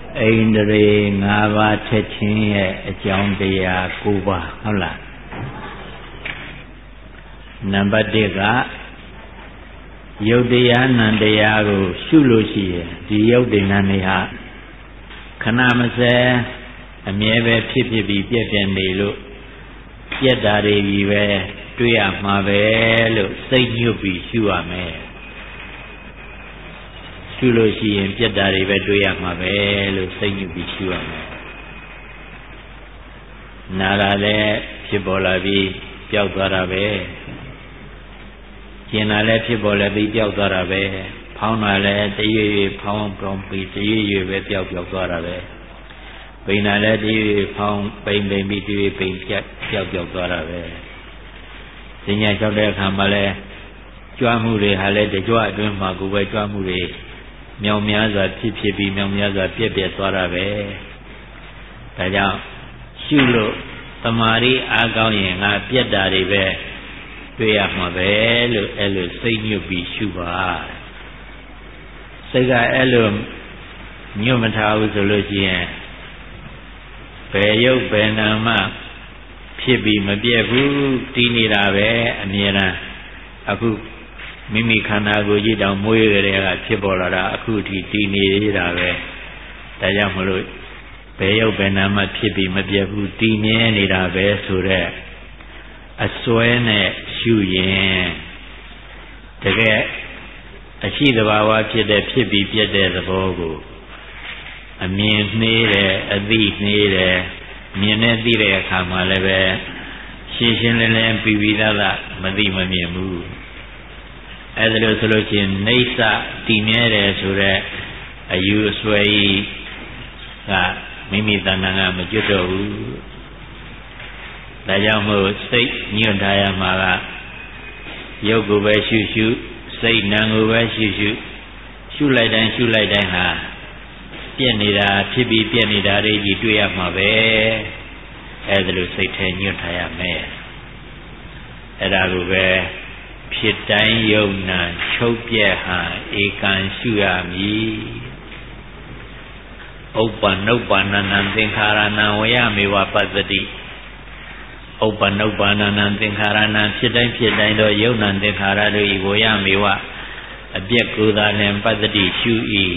အိန္ဒြေ5ပါးချက်ချင်းရဲ့အကြောင်းတရား9ပါးဟုတ်လားနံပါတ်1ကယုတ်တရားနံတရားကိုရှုလို့ရှိရင်ဒီယုတ်ဒီနံတွေဟာခဏမစဲအမြဲပဲဖြစ်ဖြစ်ပြီးပြည့်ပြည့်နေလို့ပြက်တာတွေကြီးပဲတွေ့ရမှာပဲလို့စိတ်ညွတ်ပြီးရှုရမယ်ရှုလို့ရှိရင်ပြက်တာတွေပဲတွေ့ရမှာပဲလို့စိတ်ညွတ်ပြီးရှုရမယ်နာတာလည်းဖြစ်ပေါ်လာပြီးပျောက်သွားတာပဲကျင်တာလည်းဖြစ်ပေါ်လာပြီးပျောက်သွားတာပဲဖောင်းတာလည်းတရွေ့ရွေ့ဖောင်းပြောင်းပြီးတရွေ့ရွေ့ပဲပျောက်သွားတာပဲပိန်တာလည်းတရွေ့ရွေ့ဖောင်းပိန်ပြီးတရွေ့ပိန်ပျောက်သွားတာပဲဉာဏ်လျှောက်တဲ့အခါမှာလည်းကြွားမှုတွေဟာလည်းတကြွအတွင်းမှာကိုယ်ပဲကြွားမှုတွေမြောင်များစွာဖြစ်ပြီးမြောင်များစွာပြက်သွားတာပဲဒါကြောင့်ရှုလို့တမာရီအားကောင်းရင်ငါပြက်တာတွေပဲတွေ့ရမှာပဲလို့အဲ့လိုစိတ်ညွတ်ပြီးရှုပါစိတ်ကအဲ့လိုညွတ်မထားဘူးဆိုလို့ရှိရင်ဘယ်ရုပ်ဘယ်နာမဖြစ်ပြီးမပြည့်ဘူးတည်နေတာပဲအမြဲတမ်းအခုမိမိခန္ဓာကိုယ်ကြီးတောင်မွေးကြတဲ့ကဖြစ်ပေါ်လာတာအခုထိတည်နေရတာပဲဒါကြောင့်မလို့ဘယ်ရုပ်ဘယ်နာမဖြစ်ပြီးမပြည့်ဘူးတည်မြဲနေတာပဲဆိုတဲ့အစွဲနဲ့ရှုရင်တကယ်အရှိတဘာဝဖြစ်တဲ့ဖြစ်ပြီးပြည့်တဲ့သဘောကိုအမြင်နှေးတယ်အသိနှေးတယ်မြင်နဲ့သိတဲ့အခါမှာလည်းပဲရှင်းရှင်းလင်းလင်းပြီးပြီးသားမသိမမြင်ဘူးအဲ့ဒါလို့ဆိုလို့ရှိရင်နေဆတည်မြဲတယ်ဆိုတဲ့အယူအဆွဲကြီးကမိမိတဏ္ဍာကမကျွတ်တော့ဘူးဒါကြောင့်မို့စိတ်ညွတ်ထားရမှာကရုပ်ကိုပဲရှုစိတ်နာကိုပဲရှုလိုက်တိုင်းဟာပြက်နေတာဖြစ်ပြီးပြက်နေတာတွေကြီးတွေ့ရမှာပဲအဲ့ဒါလို့စိတ်ထဲညွတ်ထားရမယ်အဲ့ဒါကိုပဲဖြစ်တိုင်းယုံနာချုပ်ပြက်ဟာဧကံရှုရမည်ဥပ္ပနုပ္ပန္နံသင်္ခါရဏံဝယမေဝပတ္တိဥပ္ပနုပ္ပန္နံသင်္ခါရဏံဖြစ်တိုင်းသောယုံနာသင်္ခါရတို့ဤဝယမေဝအပြက်ကိုယ်သာနှင့်ပတ္တိရှု၏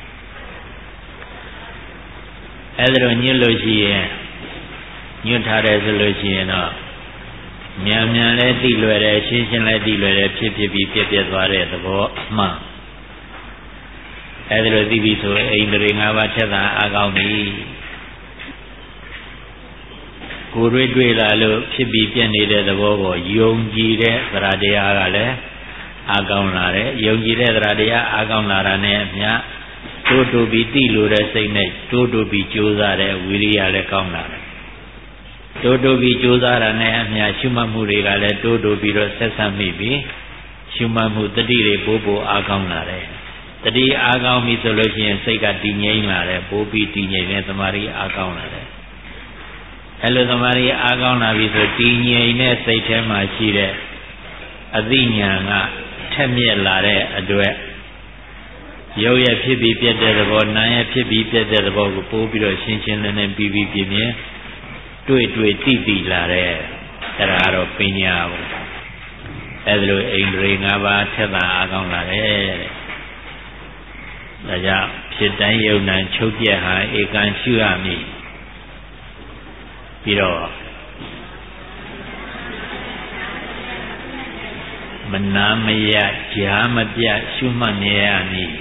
အဲ့ဒါလိုညွတ်လို့ရှိရင်ညွတ်ထားတယ်ဆိုလို့ရှိရင်တော့မြန်လည်းသိလွယ်တယ်ရှင်းလည်းသိလွယ်တယ်ဖြစ်ပြီးပြက်သွားတဲ့သဘောအမှန်အဲ့ဒါလိုသိပြီဆိုအိန္ဒြေ5ပါးချက်သာအကောင်းပြီကိုယ်တွေ့လာလို့ဖြစ်ပြီးပြက်နေတဲ့သဘောကိုယုံကြည်တဲ့သရတရားကလည်းအကောင်းလာတယ်ယုံကြည်တဲ့သရတရားအကောင်းလာတာနဲ့အမျှတိုးပြီးသိလို့တဲ့စိတ်နဲ့တိုးပြီးကြိုးစားတဲ့ဝိရိယလည်းကောင်းလာတယ်တိုးပြီးကြိုးစားတာနဲ့အမျှရှုမှတ်မှုတွေကလည်းတိုးပြီးတော့ဆက်ဆက်မိပြီးရှုမှတ်မှုတတိတွေပို့အားကောင်းလာတယ်တတိအားကောင်းပြီဆိုလို့ရှိရင်စိတ်ကတည်ငြိမ်လာတယ်ပို့ပြီးတည်ငြိမ်တဲ့သမာဓိအားကောင်းလာတယ်အဲ့လိုသမာဓိအားကောင်းလာပြီဆိုတည်ငြိမ်တဲ့စိတ်ထဲမှာရှိတဲ့အသိဉာဏ်ကထက်မြက်လာတဲ့အတွက်ရုပ်ရဖြစ်ပြီးပြတ်တဲ့သဘောနာရဖြစ်ပြီးပြတ်တဲ့သဘောကိုပို့ပြီးတော့ရှင်းရှင်းလင်းလင်းပြီးပြင်းတွေ့သိလာတဲ့အဲ့ဒါတော့ပညာပေါ့အဲ့ဒါလိုအိန္ဒြေ5ပါးထက်သာအကောင်းလာတယ်တဲ့ဒါကြောင့်ဖြစ်တိုင်းယုံနာချုပ်ပြက်ဟာဧကံရှုရမည်ပြီးတော့မနာမယကြာမပြတ်ရှုမှတ်နေရမည်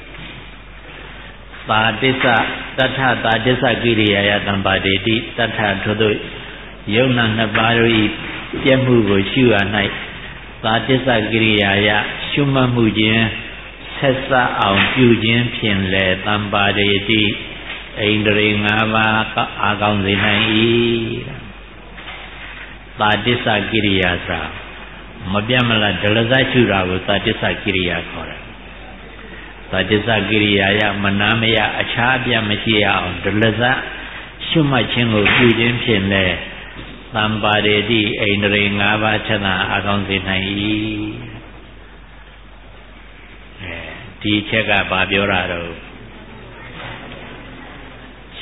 သာတစ္ဆတထသာတစ္ဆကိရိယာယတံပါတိတိတထထို့သို့ယုံနာ2ပါးတို့၏ပြည့်မှုကိုရှုရ၌သာတစ္ဆကိရိယာယရှုမှတ်မှုခြင်းဆက်စပ်အောင်ပြုခြင်းဖြင့်လေတံပါတိတိအိန္ဒြေ5ပါးအာကောင်းစေနိုင်၏သာတစ္ဆကိရိယာစာမပြတ်မလားဒလဇရှုတာကိုသာတစ္ဆကိရိယာခေါ်တယ်သာတစ္ဆကိရိယာယမနာမယအခြားအပြတ်မရှိအောင်ဒလဇရှုမှတ်ခြင်းကိုပြုခြင်းဖြင့်လေသံပါရေတိအိန္ဒြေ5ပါးချက်သာအကောင်းစေနိုင်၏ဒီချက်ကဘာပြောတာတော့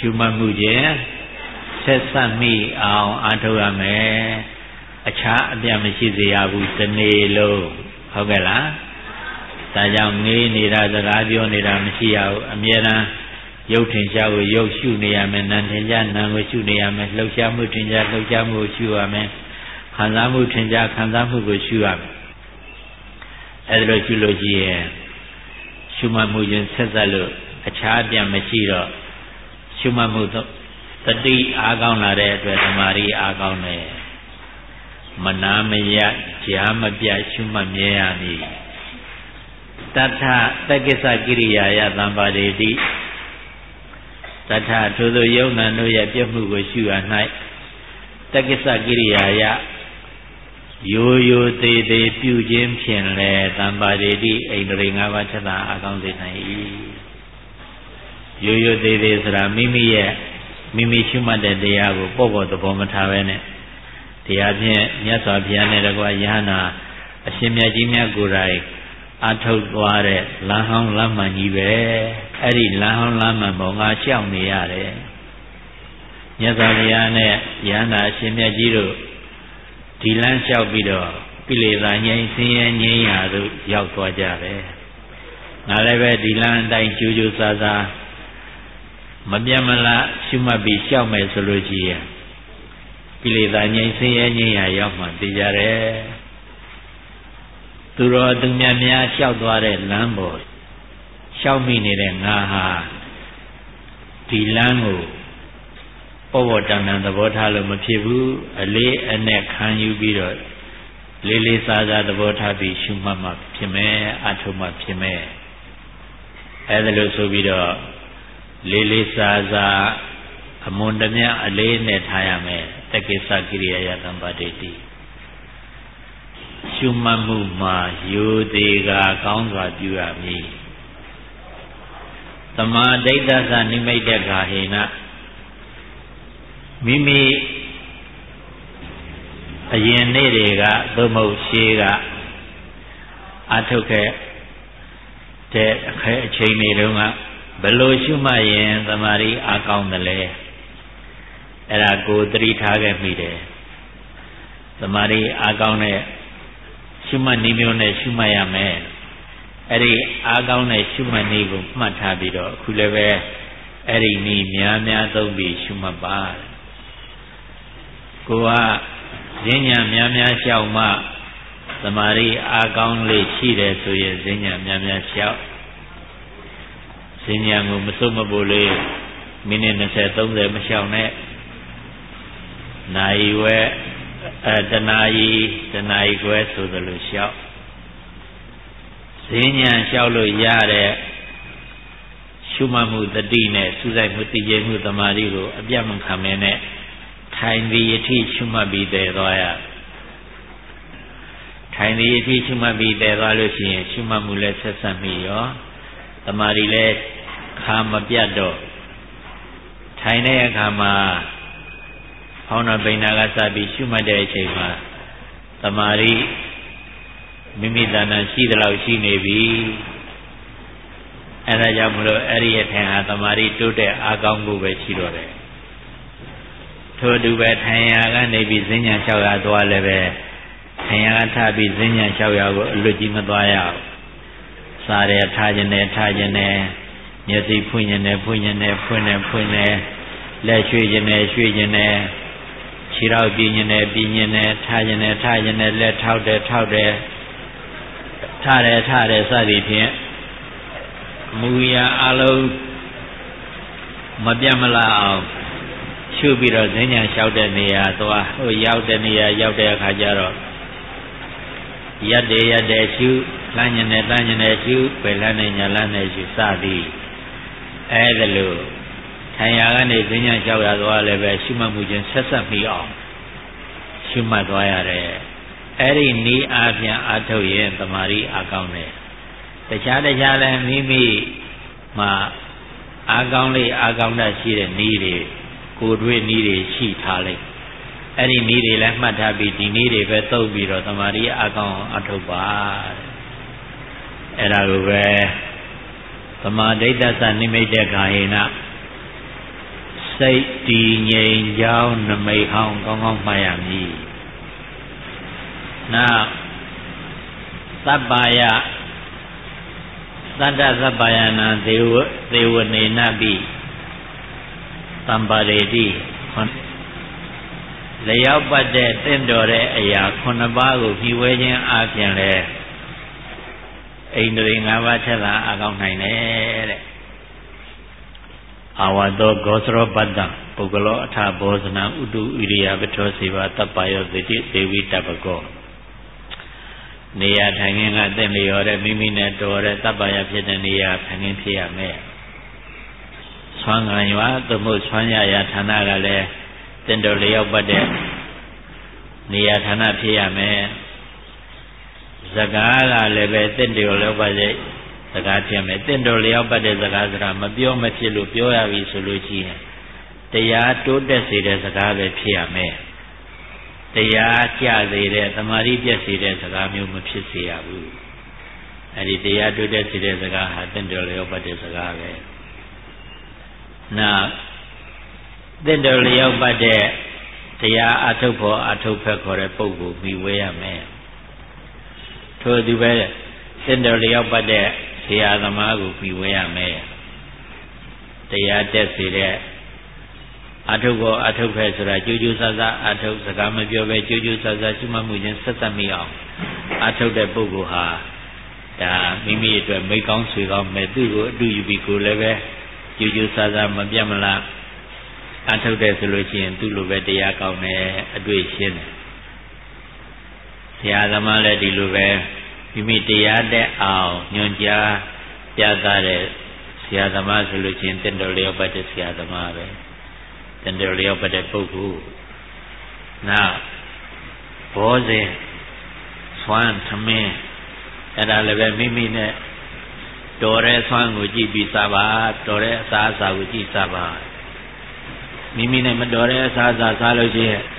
ရှုမှတ်မှုခြင်းဆက်ဆက်မိအောင်အားထုတ်ရမယ်အခြားအပြတ်မရှိစေရဘူးဒီနေ့လုံးဟုတ်ကဲ့လားဒါကြောင့်နေနေတာစကားပြောနေတာမရှိရဘူးအမြဲတမ်းရုပ်ထင်ရှားကိုရုပ်ရှုနေရမယ်နာမ်ထင်ရှားနာမ်ကိုရှုနေရမယ်လှုပ်ရှားမှုထင်ရှားလှုပ်ရှားမှုကိုရှုရမယ်ခံစားမှုထင်ရှားခံစားမှုကိုရှုရမယ်အဲ့ဒါလို့ရှုလို့ရှိရင်ရှုမှတ်မှုချင်းဆက်ဆက်လို့အခြားအပြတ်မရှိတော့ရှုမှတ်မှုတတိအားကောင်းလာတဲ့အတွက်သမာဓိအားကောင်းတယ်မနာမရကြားမပြရှုမှတ်မြဲရမည်တထတက္ကိစ္စကိရိယာယသံပါတိတိတထထိုသို့ယုံနာတို့ရဲ့ပြည့်မှုကိုရှုရ၌တက္ကိစ္စကိရိယာယရိုးရိုးသေးသေးပြုခြင်းဖြင့်လေသံပါတိတိဣန္ဒြေ၅ပါးချက်သာအကောင်းစေနိုင်၏ရိုးရိုးသေးသေးဆိုတာမိမိရှုမှတ်တဲ့တရားကိုပေါ့ပေါ့သဘောမထားပဲနဲ့တရားဖြင့်မြတ်စွာဘုရားနဲ့တကွာယဟနာအရှင်မြတ်ကြီးမြတ်ကိုယ်တိုင်အထုတ်သွားတဲ့လမ်းဟောင်းလမ်းမှန်ကြီးပဲအဲ့ဒီလမ်းဟောင်းလမ်းမှန်ပေါ်ငါရှောက်နေရတယ်မြတ်စွာဘုရားနဲ့ယဟနာအရှင်မြတ်ကြီးတို့ဒီလမ်းလျှောက်ပြီးတော့ကိလေသာငြိမ်းဆင်းရဲငြိမ်းရာသို့ရောက်သွားကြတယ်ငါလည်းပဲဒီလမ်းအတိုင်းကြိုးကြိုးစားစားမပြတ်မလားရှုမှတ်ပြီးလျှောက်မယ်ဆိုလို့ရှိရင်ကိလေသာငြိမ်းဆင်းရဲငြိမ်းရာရောက်မှသိကြတယ်သူတော်သူမြတ်များလျှောက်သွားတဲ့လမ်းပေါ်လျှောက်မိနေတဲ့ငါဟာဒီလမ်းကိုပေါ်ပေါ်တန်တန်သဘောထားလို့မဖြစ်ဘူးအလေးအနက်ခံယူပြီးတော့လေးလေးစားစားသဘောထားပြီးရှုမှတ်မှဖြစ်မယ်အထုမှဖြစ်မယ်အဲဒါလို့ဆိုပြီးတော့လေးလေးစားစားအမွန်တမြအလေးနဲ့ထားရမယ်တက္ကိစ္စကိရိယာယသံပါတိတိရှုမှတ်မှုမှာရိုသေးကကောင်းစွာပြုရမည်သမာဓိဋ္ဌသနိမိတ်တခာဟိနမိမိအရင်နေ့တွေကသို့မဟုတ်ရှေးကအထုတ်ခဲ့တဲ့အချိန်တွေတုန်းကဘယ်လိုရှုမှတ်ရင်သမာဓိအားကောင်းတယ်လဲအဲ့ဒါကိုသတိထားခဲ့မိတယ်သမာဓိအားကောင်းတဲ့ရှုမှတ်နည်းမျိုးနဲ့ရှုမှတ်ရမယ်အဲ့ဒီအားကောင်းတဲ့ရှုမှတ်နည်းကိုမှတ်ထားပြီးတော့အခုလည်းပဲအဲ့ဒီနည်းများများသုံးပြီးရှုမှတ်ပါကိုကဈဉ္ညာများများလျှောက်မှသမာဓိအားကောင်းလေးရှိတယ်ဆိုရင်ဈဉ္ညာများများလျှောက်ဈဉ္ညာကိုမစွတ်မပို့လေးမိနစ်20 30မလျှောက်နဲ့နိုင်ဝဲတနာရီခွဲဆိုသလိုလျှောက်ဈဉ္ညာလျှောက်လို့ရတဲ့ရှုမှတ်မှုတတိနဲ့စူးစိုက်မှုတည်ကြည်မှုသမာဓိကိုအပြတ်မခံမနဲ့ထိုင်သည်အထိရှုမှတ်ပြီးတည်သွားရထိုင်သည်အထိရှုမှတ်ပြီးတည်သွားလို့ရှိရင်ရှုမှတ်မှုလည်းဆက်ဆက်မိရောသမာဓိလည်းခါမပြတ်တော့ထိုင်တဲ့အခါမှာဟောင်းနာပိဏကစပြီးရှုမှတ်တဲ့အချိန်မှာသမာဓိမိမိတဏ္ဍာရှိသလောက်ရှိနေပြီအဲဒါကြောင့်မလို့အဲ့ဒီအထင်ဟာသမာဓိတိုးတဲ့အားကောင်းမှုပဲရှိတော့တယ်ထို့တူပဲထိုင်ရာကနေပြီးဈဉ္ညာ600သွားလည်းပဲထိုင်ရာထပြီးဈဉ္ညာ600ကိုအလွတ်ကြီးမသွားရအောင်စားတယ်ထားခြင်းနဲ့မျက်စိဖွင့်ခြင်းနဲ့ဖွင့်တယ်လက်ရွှေ့ခြင်းနဲ့ခြေထောက်ပြင်းခြင်းနဲ့ထားခြင်းနဲ့လက်ထောက်တယ်ထားတယ်စသည်ဖြင့်မူရာအလုံးမပြတ်မလားအောင်ရှုပြီးတော့ဈဉ္ညာလျှောက်တဲ့နေရာသွားဟိုရောက်တဲ့နေရာရောက်တဲ့အခါကျတော့ရက်တယ်ရှုလမ်းညင်နဲ့ရှုပယ်လမ်းနဲ့ညာလမ်းနဲ့ရှုစသည်အဲဒါလို့ထိုင်ရာကနေဈဉ္ညာလျှောက်ရသွားလည်းပဲရှုမှတ်မှုချင်းဆက်ဆက်ပြီးအောင်ရှုမှတ်သွားရတယ်အဲ့ဒီနည်းအားဖြင့်အထုတ်ရင်သမာဓိအားကောင်းတယ်တခြားလည်းမိမိမှာအားကောင်းတတ်ရှိတဲ့နည်းတွေကိုယ်တွေ့နည်းတွေရှိထားလိုက်အဲ့ဒီနည်းတွေလည်းမှတ်ထားပြီးဒီနည်းတွေပဲသုံးပြီးတော့သမာဓိအားကောင်းအထုတ်ပါအဲ့ဒါကိုပဲသမာဓိဋ္ဌသနိမိတ်တခာဟိနစိတ်တည်ငြိမ်ကြောင်းနမိတ်ဟောင်းကောင်းကောင်းမှတ်ရမည်နောက်သဗ္ဗယသတ္တသဗ္ဗယနာသေဝနေနပိသံပါရေတိလျောက်ပတ်တဲ့တင့်တော်တဲ့အရာ9ပါးကိုဖြည့်ဝဲခြင်းအပြင်လဲဣန္ဒြေ5ပါးချက်သာအကောင်းနိုင်တယ်တဲ့အာဝတောဂောစရောပတ္တပုဂ္ဂလောအထဘောဇနဥတုဣရိယပထောစေဝတပ္ပယောတိဒေဝိတပ္ပကောနေရာထိုင်ခင်းကတင့်လျော်တဲ့မိမိနဲ့တော်တဲ့တပ္ပယဖြစ်တဲ့နေရာထိုင်ခင်းဖြစ်ရမယ်ဆွမ်းခံရွာသို့မဟုတ်ဆွမ်းရရာဌာနကလည်းတင့်တော်လျောက်ပတ်တဲ့နေရာဌာနဖြစ်ရမယ်စကားကလည်းပဲတင့်တော်လျောက်ပတ်တဲ့စကားဖြစ်မယ်တင့်တော်လျောက်ပတ်တဲ့စကားဆိုတာမပြောမဖြစ်လို့ပြောရပြီဆိုလို့ရှိရင်တရားတိုးတက်စေတဲ့စကားပဲဖြစ်ရမယ်တရားကျစေတဲ့သမာဓိပြည့်စေတဲ့စကားမျိုးမဖြစ်စေရဘူးအဲဒီတရားတိုးတက်စေတဲ့စကားဟာတင့်တော်လျောက်ပတ်တဲ့စကားပဲနောက်တင့်တော်လျောက်ပတ်တဲ့တရားအထုတ်ဖို့အထုတ်ဖက်ခေါ်တဲ့ပုဂ္ဂိုလ်မိဝဲရမယ်ထို့သူပဲတင့်တော်လျောက်ပတ်တဲ့ဆရာသမားကိုပြီးဝဲရမယ်တရားတက်စေတဲ့အထုပ်ကိုအထုပ်ပဲဆိုတာကြိုးကြိုးဆဆအထုပ်စကားမပြောပဲကြိုးကြိုးဆဆရှိမှမှုချင်းဆက်သက်မိအောင်အထုပ်တဲ့ပုဂ္ဂိုလ်ဟာဒါမိမိအတွက်မိကောင်းဆွေကောင်းမဲ့သူ့ကိုအတူယူပြီးကိုလည်းပဲကြိုးကြိုးဆဆမပြတ်မလားအထုပ်တဲ့ဆိုလို့ရှိရင်သူ့လိုပဲတရားကောင်းတယ်အတွေ့ရှင်းတယ်ဆရာသမားလည်းဒီလိုပဲမိမိတရားတဲ့အောင်ညွှန်ကြားပြသတဲ့ဆရာသမားဆိုလို့ချင်းတင့်တော်လျောက်ပတ်တဲ့ဆရာသမားပဲတင့်တော်လျောက်ပတ်တဲ့ပုဂ္ဂိုလ်နောက်ဘောဇင်ဆွမ်းသမင်းအဲ့ဒါလည်းပဲမိမိနဲ့တော်တဲ့ဆွမ်းကိုကြည့်ပြီးစားပါတော်တဲ့အစားအစာကိုကြည့်စားပါမိမိနဲ့မတော်တဲ့အစားအစာစားလို့ရှိရင်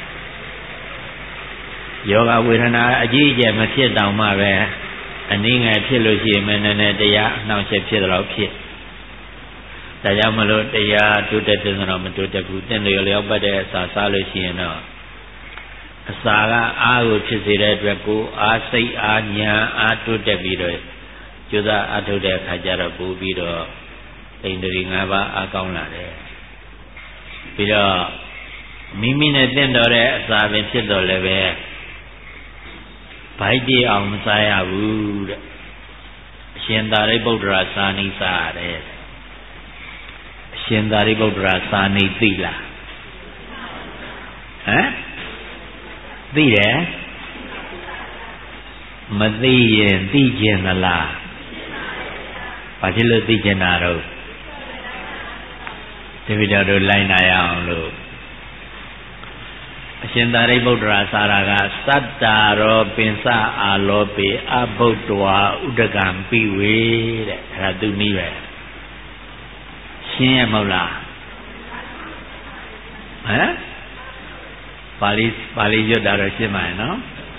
ယောဂဝေဒနာအကြီးအကျယ်မဖြစ်တောင်မှပဲအနည်းငယ်ဖြစ်လို့ရှိရင်မနည်းနည်းတရားအနှောင့်အယှက်ဖြစ်တော့ဖြစ်ဒါကြောင့်မလို့တရားတိုးတက်တဲ့ဆိုတော့မတိုးတက်ဘူးတင့်လျော်လျောက်ပတ်တဲ့အစာစားလို့ရှိရင်တော့အစာကအားကိုဖြစ်စေတဲ့အတွက်ကိုအားစိတ်အားဉာဏ်အားတိုးတက်ပြီးတော့ကျိုးစားအားထုတ်တဲ့အခါကျတော့ပို့ပြီးတော့ဣန္ဒြေ5ပါးအားကောင်းလာတယ်ပြီးတော့မိမိနဲ့တင့်တော်တဲ့အစာပင်ဖြစ်တော့လည်းပဲဗိုက်တည်အောင်မစားရဘူးတဲ့အရှင်သာရိပုတ္တရာစာနိစားရတယ်အရှင်သာရိပုတ္တရာစာနိသိလားဟမ်သိတယ်မသိရင်သိကျင်သလားဘာဖြစ်လို့သိကျင်တာတော့တပည့်တော်တို့လိုက်နာရအောင်လို့အရှင်သာရိပုတ္တရာစာရာကသတ္တာရောပင်စအာလောပေအဘုဒ္ဓဝါဥဒကံပိဝေတဲ့အဲ့ဒါသူနည်းပဲရှင်းရမဟုတ်လားဟမ်ပါဠိရွတ်တာတော့ရှင်းပါရဲ့နော်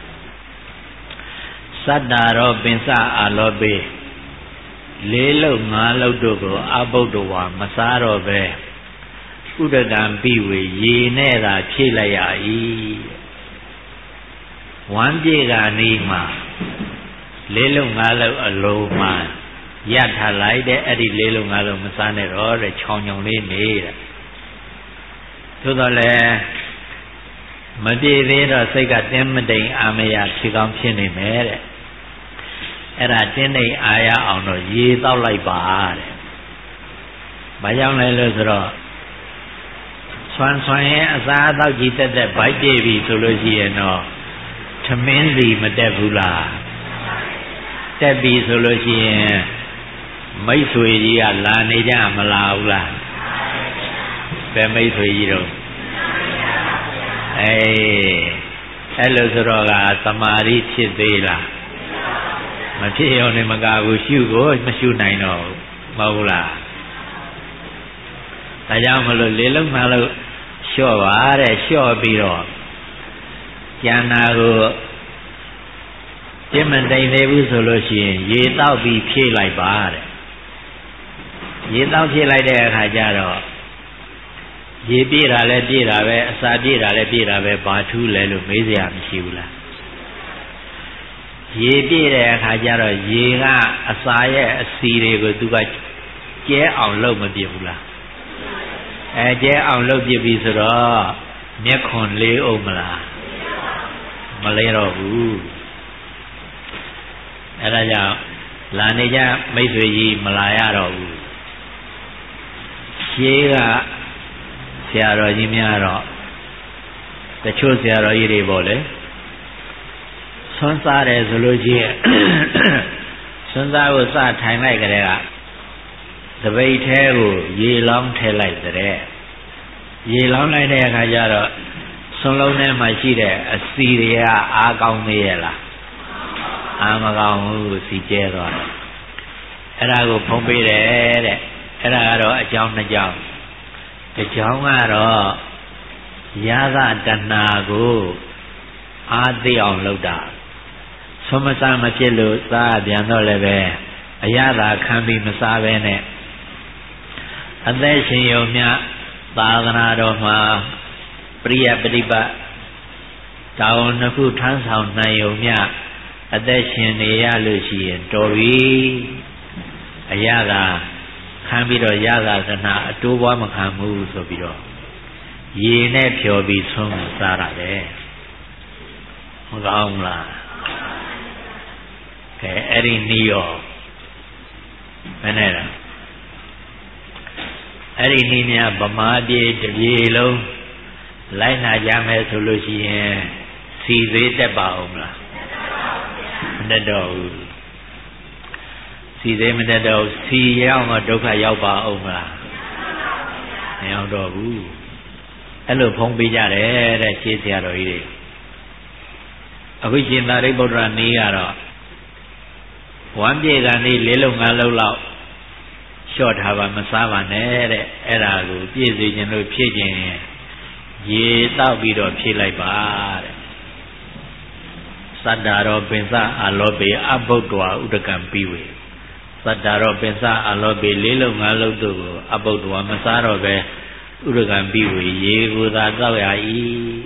သတ္တာရောပင်စအာလောပေ4လုံး5လုံးတို့ကိုအဘုဒ္ဓဝါမစားတော့ပဲဥဒကံပိဝေရေနဲ့သာဖြည့်လိုက်ရ၏ဝမ်းပြေကနီးမှာ4လုံး5လုံးအလုံးမှာရထားလိုက်တဲ့အဲ့ဒီ4လုံး5လုံးမစားနဲ့တော့တဲ့ချောင်းချောင်းလေးနေတဲ့သို့တော်လည်းမပြေသေးတော့စိတ်ကတင်းမတိမ်အာမရဖြစ်ကောင်းဖြစ်နေမယ်တဲ့အဲ့ဒါတင်းတိမ်အာရအောင်တော့ရေတောက်လိုက်ပါတဲ့ဘာကြောင့်လဲလို့ဆိုတော့ဆွမ်းရင်အစားအသောက်ကြီးတက်တက်ဗိုက်ပြေးပြီဆိုလို့ရှိရင်တော့သမင်းစီမတက်ဘူးလားတက်ပြီဆိုလို့ရှိရင်မိတ်ဆွေကြီးကလာနေကြမလားဘူးလားဘယ်မိတ်ဆွေကြီးတော့အဲ့လိုဆိုတော့ကသမာဓိဖြစ်သေးလားမဖြစ်ရုံနဲ့မကဘူးရှုကိုမရှုနိုင်တော့ဘူးမဟုတ်လားဒါကြောင့်မလို့4လုံး5လုံးလျှော့ပါတဲ့လျှော့ပြီးတော့ကျန်တာကိုပြင်းမတိမ်သေးဘူးဆိုလို့ရှိရင်ရေတောက်ပြီးဖြည့်လိုက်ပါတဲ့ရေတောက်ဖြည့်လိုက်တဲ့အခါကျတော့ရေပြည့်တာလည်းပြည့်တာပဲအစာပြည့်တာလည်းပြည့်တာပဲဘာထူးလဲလို့မေးစရာမရှိဘူးလားရေပြည့်တဲ့အခါကျတော့ရေကအစာရဲ့အစီတွေကိုသူကကျဲအောင်လုပ်မပြစ်ဘူးလားကျဲအောင်လုပ်ပြစ်ပြီဆိုတော့မျက်ခွန်လေးအောင်မလားမလဲတော့ဘူးအဲဒါကြောင့်လာနေကြမိတ်ဆွေကြီးမလာရတော့ဘူးရှေးကဆရာတော်ကြီးများတော့တချို့ဆရာတော်ကြီးတွေပေါ့လေဆွမ်းစားတယ်ဆိုလို့ရှိရင်ဆွမ်းစားကိုစထိုင်လိုက်ကြတဲ့ကတပိတ်ထဲကိုရေလောင်းထည့်လိုက်တဲ့ရေလောင်းလိုက်တဲ့အခါကျတော့ဆွမ်းလုံးထဲမှာရှိတဲ့အစီတွေကအားကောင်းသေးရဲ့လားအားမကောင်းဘူးစီကျဲသွားတယ်အဲ့ဒါကိုဖုံးပေးတယ်တဲ့အဲ့ဒါကတော့အကြောင်းနှစ်ကြောင်းတစ်ကြောင်းကတော့ယာသတဏှာကိုအားသိအောင်လုပ်တာဆွမ်းမစားမဖြစ်လို့စားပြန်တော့လည်းပဲအရသာခံပြီးမစားဘဲနဲ့အသက်ရှင်ရုံမြသာသနာတော်မှာပရိယပฏิပတ်တာဝန်နှစ်ခုထမ်းဆောင်နိုင်ရုံမြအသက်ရှင်နေရလို့ရှိရင်တော်ပြီအရသာခံပြီးတော့ရသာသနာအတိုးပွားမခံဘူးဆိုပြီးတော့ရေနဲ့ဖြော်ပြီးဆွမ်းစားတာပဲမကောင်းလားကဲအဲ့ဒီနီးရောမနဲ့လားအဲ့ဒီနီးများဗမာပြည်တပြည်လုံးလိုက်နာကြမယ်ဆိုလို့ရှိရင်စီသေးတက်ပါအောင်မလားမတက်တော့ဘူးစီသေးမတက်တော့စီရောက်တော့ဒုက္ခရောက်ပါအောင်မလားမရောက်တော့ဘူးအဲ့လိုဖုံးပေးကြတယ်တဲ့ရှင်းဆရာတော်ကြီးတွေအခုရှင်သာရိပုတ္တရာနေကတော့ဝမ်းပြေကနေ၄လုံး၅လုံးလောက်လျှော့ထားပါမစားပါနဲ့တဲ့အဲ့ဒါကိုပြည့်စုံခြင်းလို့ဖြည့်ခြင်းရေတောက်ပြီးတော့ဖြည့်လိုက်ပါတဲ့သတ္တာရောပင်စအာလောပေအဘုဒ္ဓဝါဥဒကံပြီးဝေသတ္တာရောပင်စအာလောပေ၄လုံး၅လုံးတို့ကိုအဘုဒ္ဓဝါမစားတော့ပဲဥဒကံပြီးဝေရေကိုသာတောက်ရ၏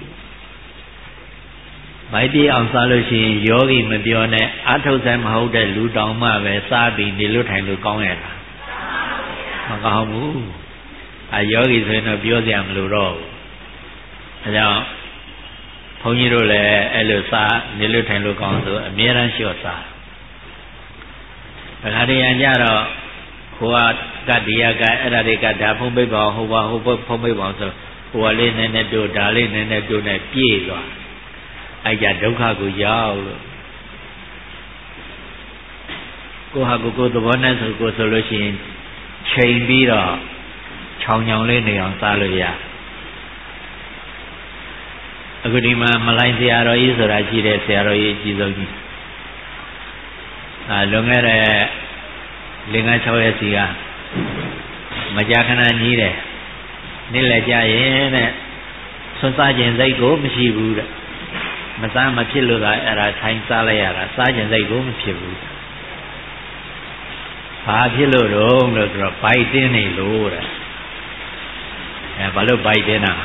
မိုက်ပြေးအောင်စားလို့ရှိရင်ယောဂီမပြောနဲ့အာထုတ်ဆိုင်မဟုတ်တဲ့လူတောင်မှပဲစားပြီးနေလို့ထိုင်လို့ကောင်းရလားမကောင်းဘူးယောဂီဆိုရင်တော့ပြောစရာမလိုတော့ဘူးအဲကြောင့်ဘုန်းကြီးတို့လည်းအဲ့လိုစားနေလို့ထိုင်လို့ကောင်းဆိုအမြဲတမ်းလျှော့စားအခါတည်းရကြတော့ဟိုကဒီကအဲ့ဒါတွေကဒါဖုံးပိတ်ပါဟိုဖုံးပိတ်ပါဆိုဟိုကလေးနည်းနည်းတို့ဒါလေးနည်းနည်းတို့နဲ့ပြေးသွားအဲ့ကြဒုက္ခကိုရောက်လို့ကိုဟာကိုသဘောနဲ့ဆိုကိုဆိုလို့ရှိရင်ချိန်ပြီးတော့ချောင်ချောင်လေးနေအောင်စားလို့ရအခုဒီမှာမလိုက်ဆရာတော်ကြီးဆိုတာရှိတယ်ဆရာတော်ကြီးအကြီးဆုံးကြီးလွန်ခဲ့တဲ့5-6 ရက်စီကမကြာခဏကြီးတယ်နေ့လည်းကြာရင်တဲ့ဆွမ်းစားခြင်းစိတ်ကိုမရှိဘူးတဲ့မစားမဖြစ်လို့သာအဲ့ဒါထိုင်စားလိုက်ရတာစားခြင်းစိတ်ကိုမဖြစ်ဘူးဘာဖြစ်လို့တော့ဆိုတော့ဘိုက်တင်းနေလို့တဲ့ဘာလို့ဘိုက်တင်းတာ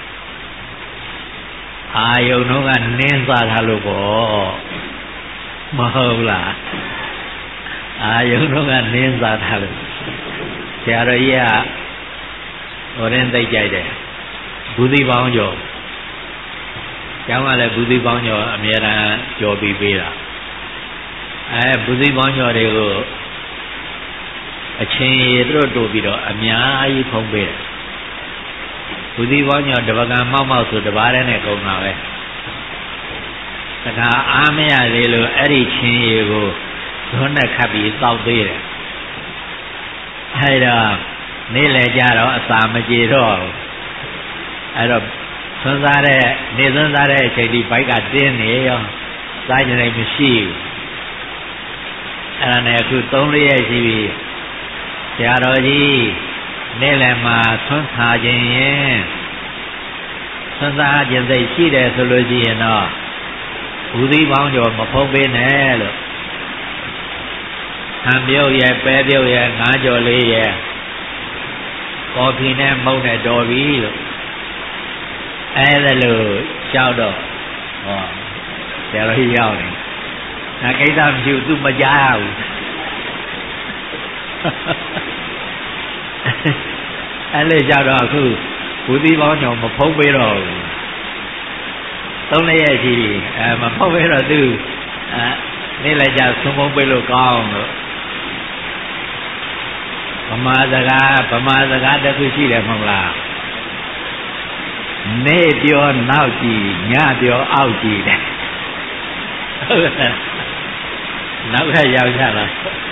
အာယုံတော့ကနင်းစားထားလို့ပေါ့မဟုတ်လားအာယုံတော့ကနင်းစားထားလို့ဆရာတော်ကြီးကဟိုရင်သိကြိုက်တယ်ဘူးသီးပေါင်းကျော်ကျောင်းကလည်းဘူးသီးပေါင်းကျော်အများအားကြော်ပြီးပေးတာဘူးသီးပေါင်းကျော်တွေကိုအချင်းရည်တို့တို့ပြီးတော့အများကြီးဖုံးပေးတယ်ဘူးသီးပေါင်းကျော်တပကံမောက်ဆိုတပါးတည်းနဲ့ကုန်တာပဲတခါအားမရသေးလို့အဲ့ဒီချင်းရည်ကိုဇွန်းနဲ့ခတ်ပြီးတောက်သေးတယ်အဲ့တော့နေ့လည်ကြတော့အစာမကြေတော့အဲ့တော့ဆွမ်းစားတဲ့နေဆွမ်းစားတဲ့အချိန်ဒီဘိုက်ကတင်းနေရောစားကြတယ်မရှိဘူးအဲ့ဒါနဲ့အခု3-4 ရက်ရှိပြီဆရာတော်ကြီးနေ့လည်မှာဆွမ်းစားခြင်းရင်ဆွမ်းစားခြင်းစိတ်ရှိတယ်ဆိုလို့ရှိရင်တော့ဘူးသီးပေါင်းကျော်မဖုံးပေးနဲ့လို့ဟန်ပြုတ်ရဲ့ပဲပြုတ်ရဲ့ငါးကျော်လေးရဲ့ကော်ဖီနဲ့မုန့်နဲ့တော်ပြီလို့အဲ့ဒါလို့ကြောက်တော့ဟောဆရာတော်ကြီးရောက်နေဒါကိစ္စမရှိဘူး तू မကြားရဘူးအဲ့လေကြောက်တော့အခုဝီသီပေါင်းညောမဖုံးပေးတော့ဘူး3 ရက်ရှိပြီမဖုံးပေးတော့ तू နေ့လည်းကြာသုံးဖုံးပေးလို့ကောင်းလို့ဗမာစကားတစ်ခုရှိတယ်မဟုတ်လားနေပြောနောက်ကြည့်ညပြောအောက်ကြည့်တယ်နောက်ထပ်ရောက်ကြလား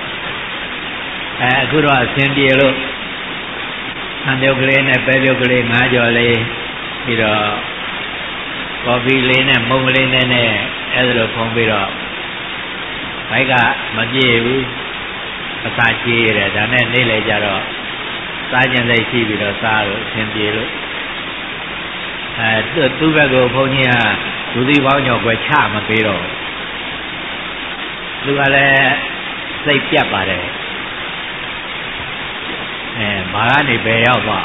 အခုတော့အဆင်ပြေလို့ဆံပြုတ်ကလေးနဲ့ပဲပြုတ်ကလေး9 ကျော်လေးပြီးတော့ကော်ဖီလေးနဲ့မုံကလေးနဲ့အဲ့ဒါလိုဖုံးပြီးတော့ဘိုက်ကမပြေဘူးအစာချေးရတယ်ဒါနဲ့နေလေကြတော့စားကျင်စိတ်ရှိပြီးတော့စားလို့အဆင်ပြေလို့သူ့ဘက်ကိုဘုန်းကြီးကလူသီးပေါင်းညော်ွယ်ချမပေးတော့သူကလည်းစိတ်ပြတ်ပါတယ်မာကနေဘယ်ရောက်သွား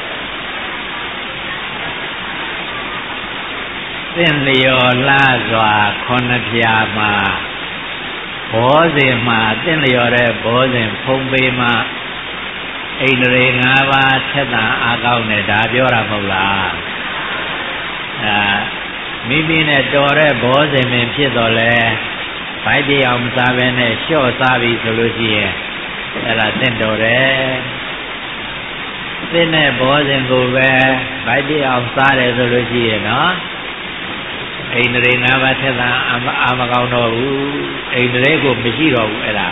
သင်လျော်လှစွာ9 ဖြာမှာဘောဇင်မှာသင်လျော်တဲ့ဘောဇင်ဖုံးပေးမှဣန္ဒြေ5 ပါးဆက်တာအားကောင်းတယ်ဒါပြောတာမဟုတ်လားမိမိနဲ့တော်တဲ့ဘောဇင်ပင်ဖြစ်တော်လဲဘိုက်ပြေအောင်မစားဘဲနဲ့လျှော့စားပြီဆိုလို့ရှိရင်အဲ့ဒါသင့်တော်တယ်သင့်တဲ့ဘောဇင်ကိုပဲဘိုက်ပြေအောင်စားတယ်ဆိုလို့ရှိရင်နော်ဣန္ဒြေ5 ပါးဆက်တာအာမကောင်းတော့ဘူးဣန္ဒြေကိုမရှိတော့ဘူးအဲ့ဒါ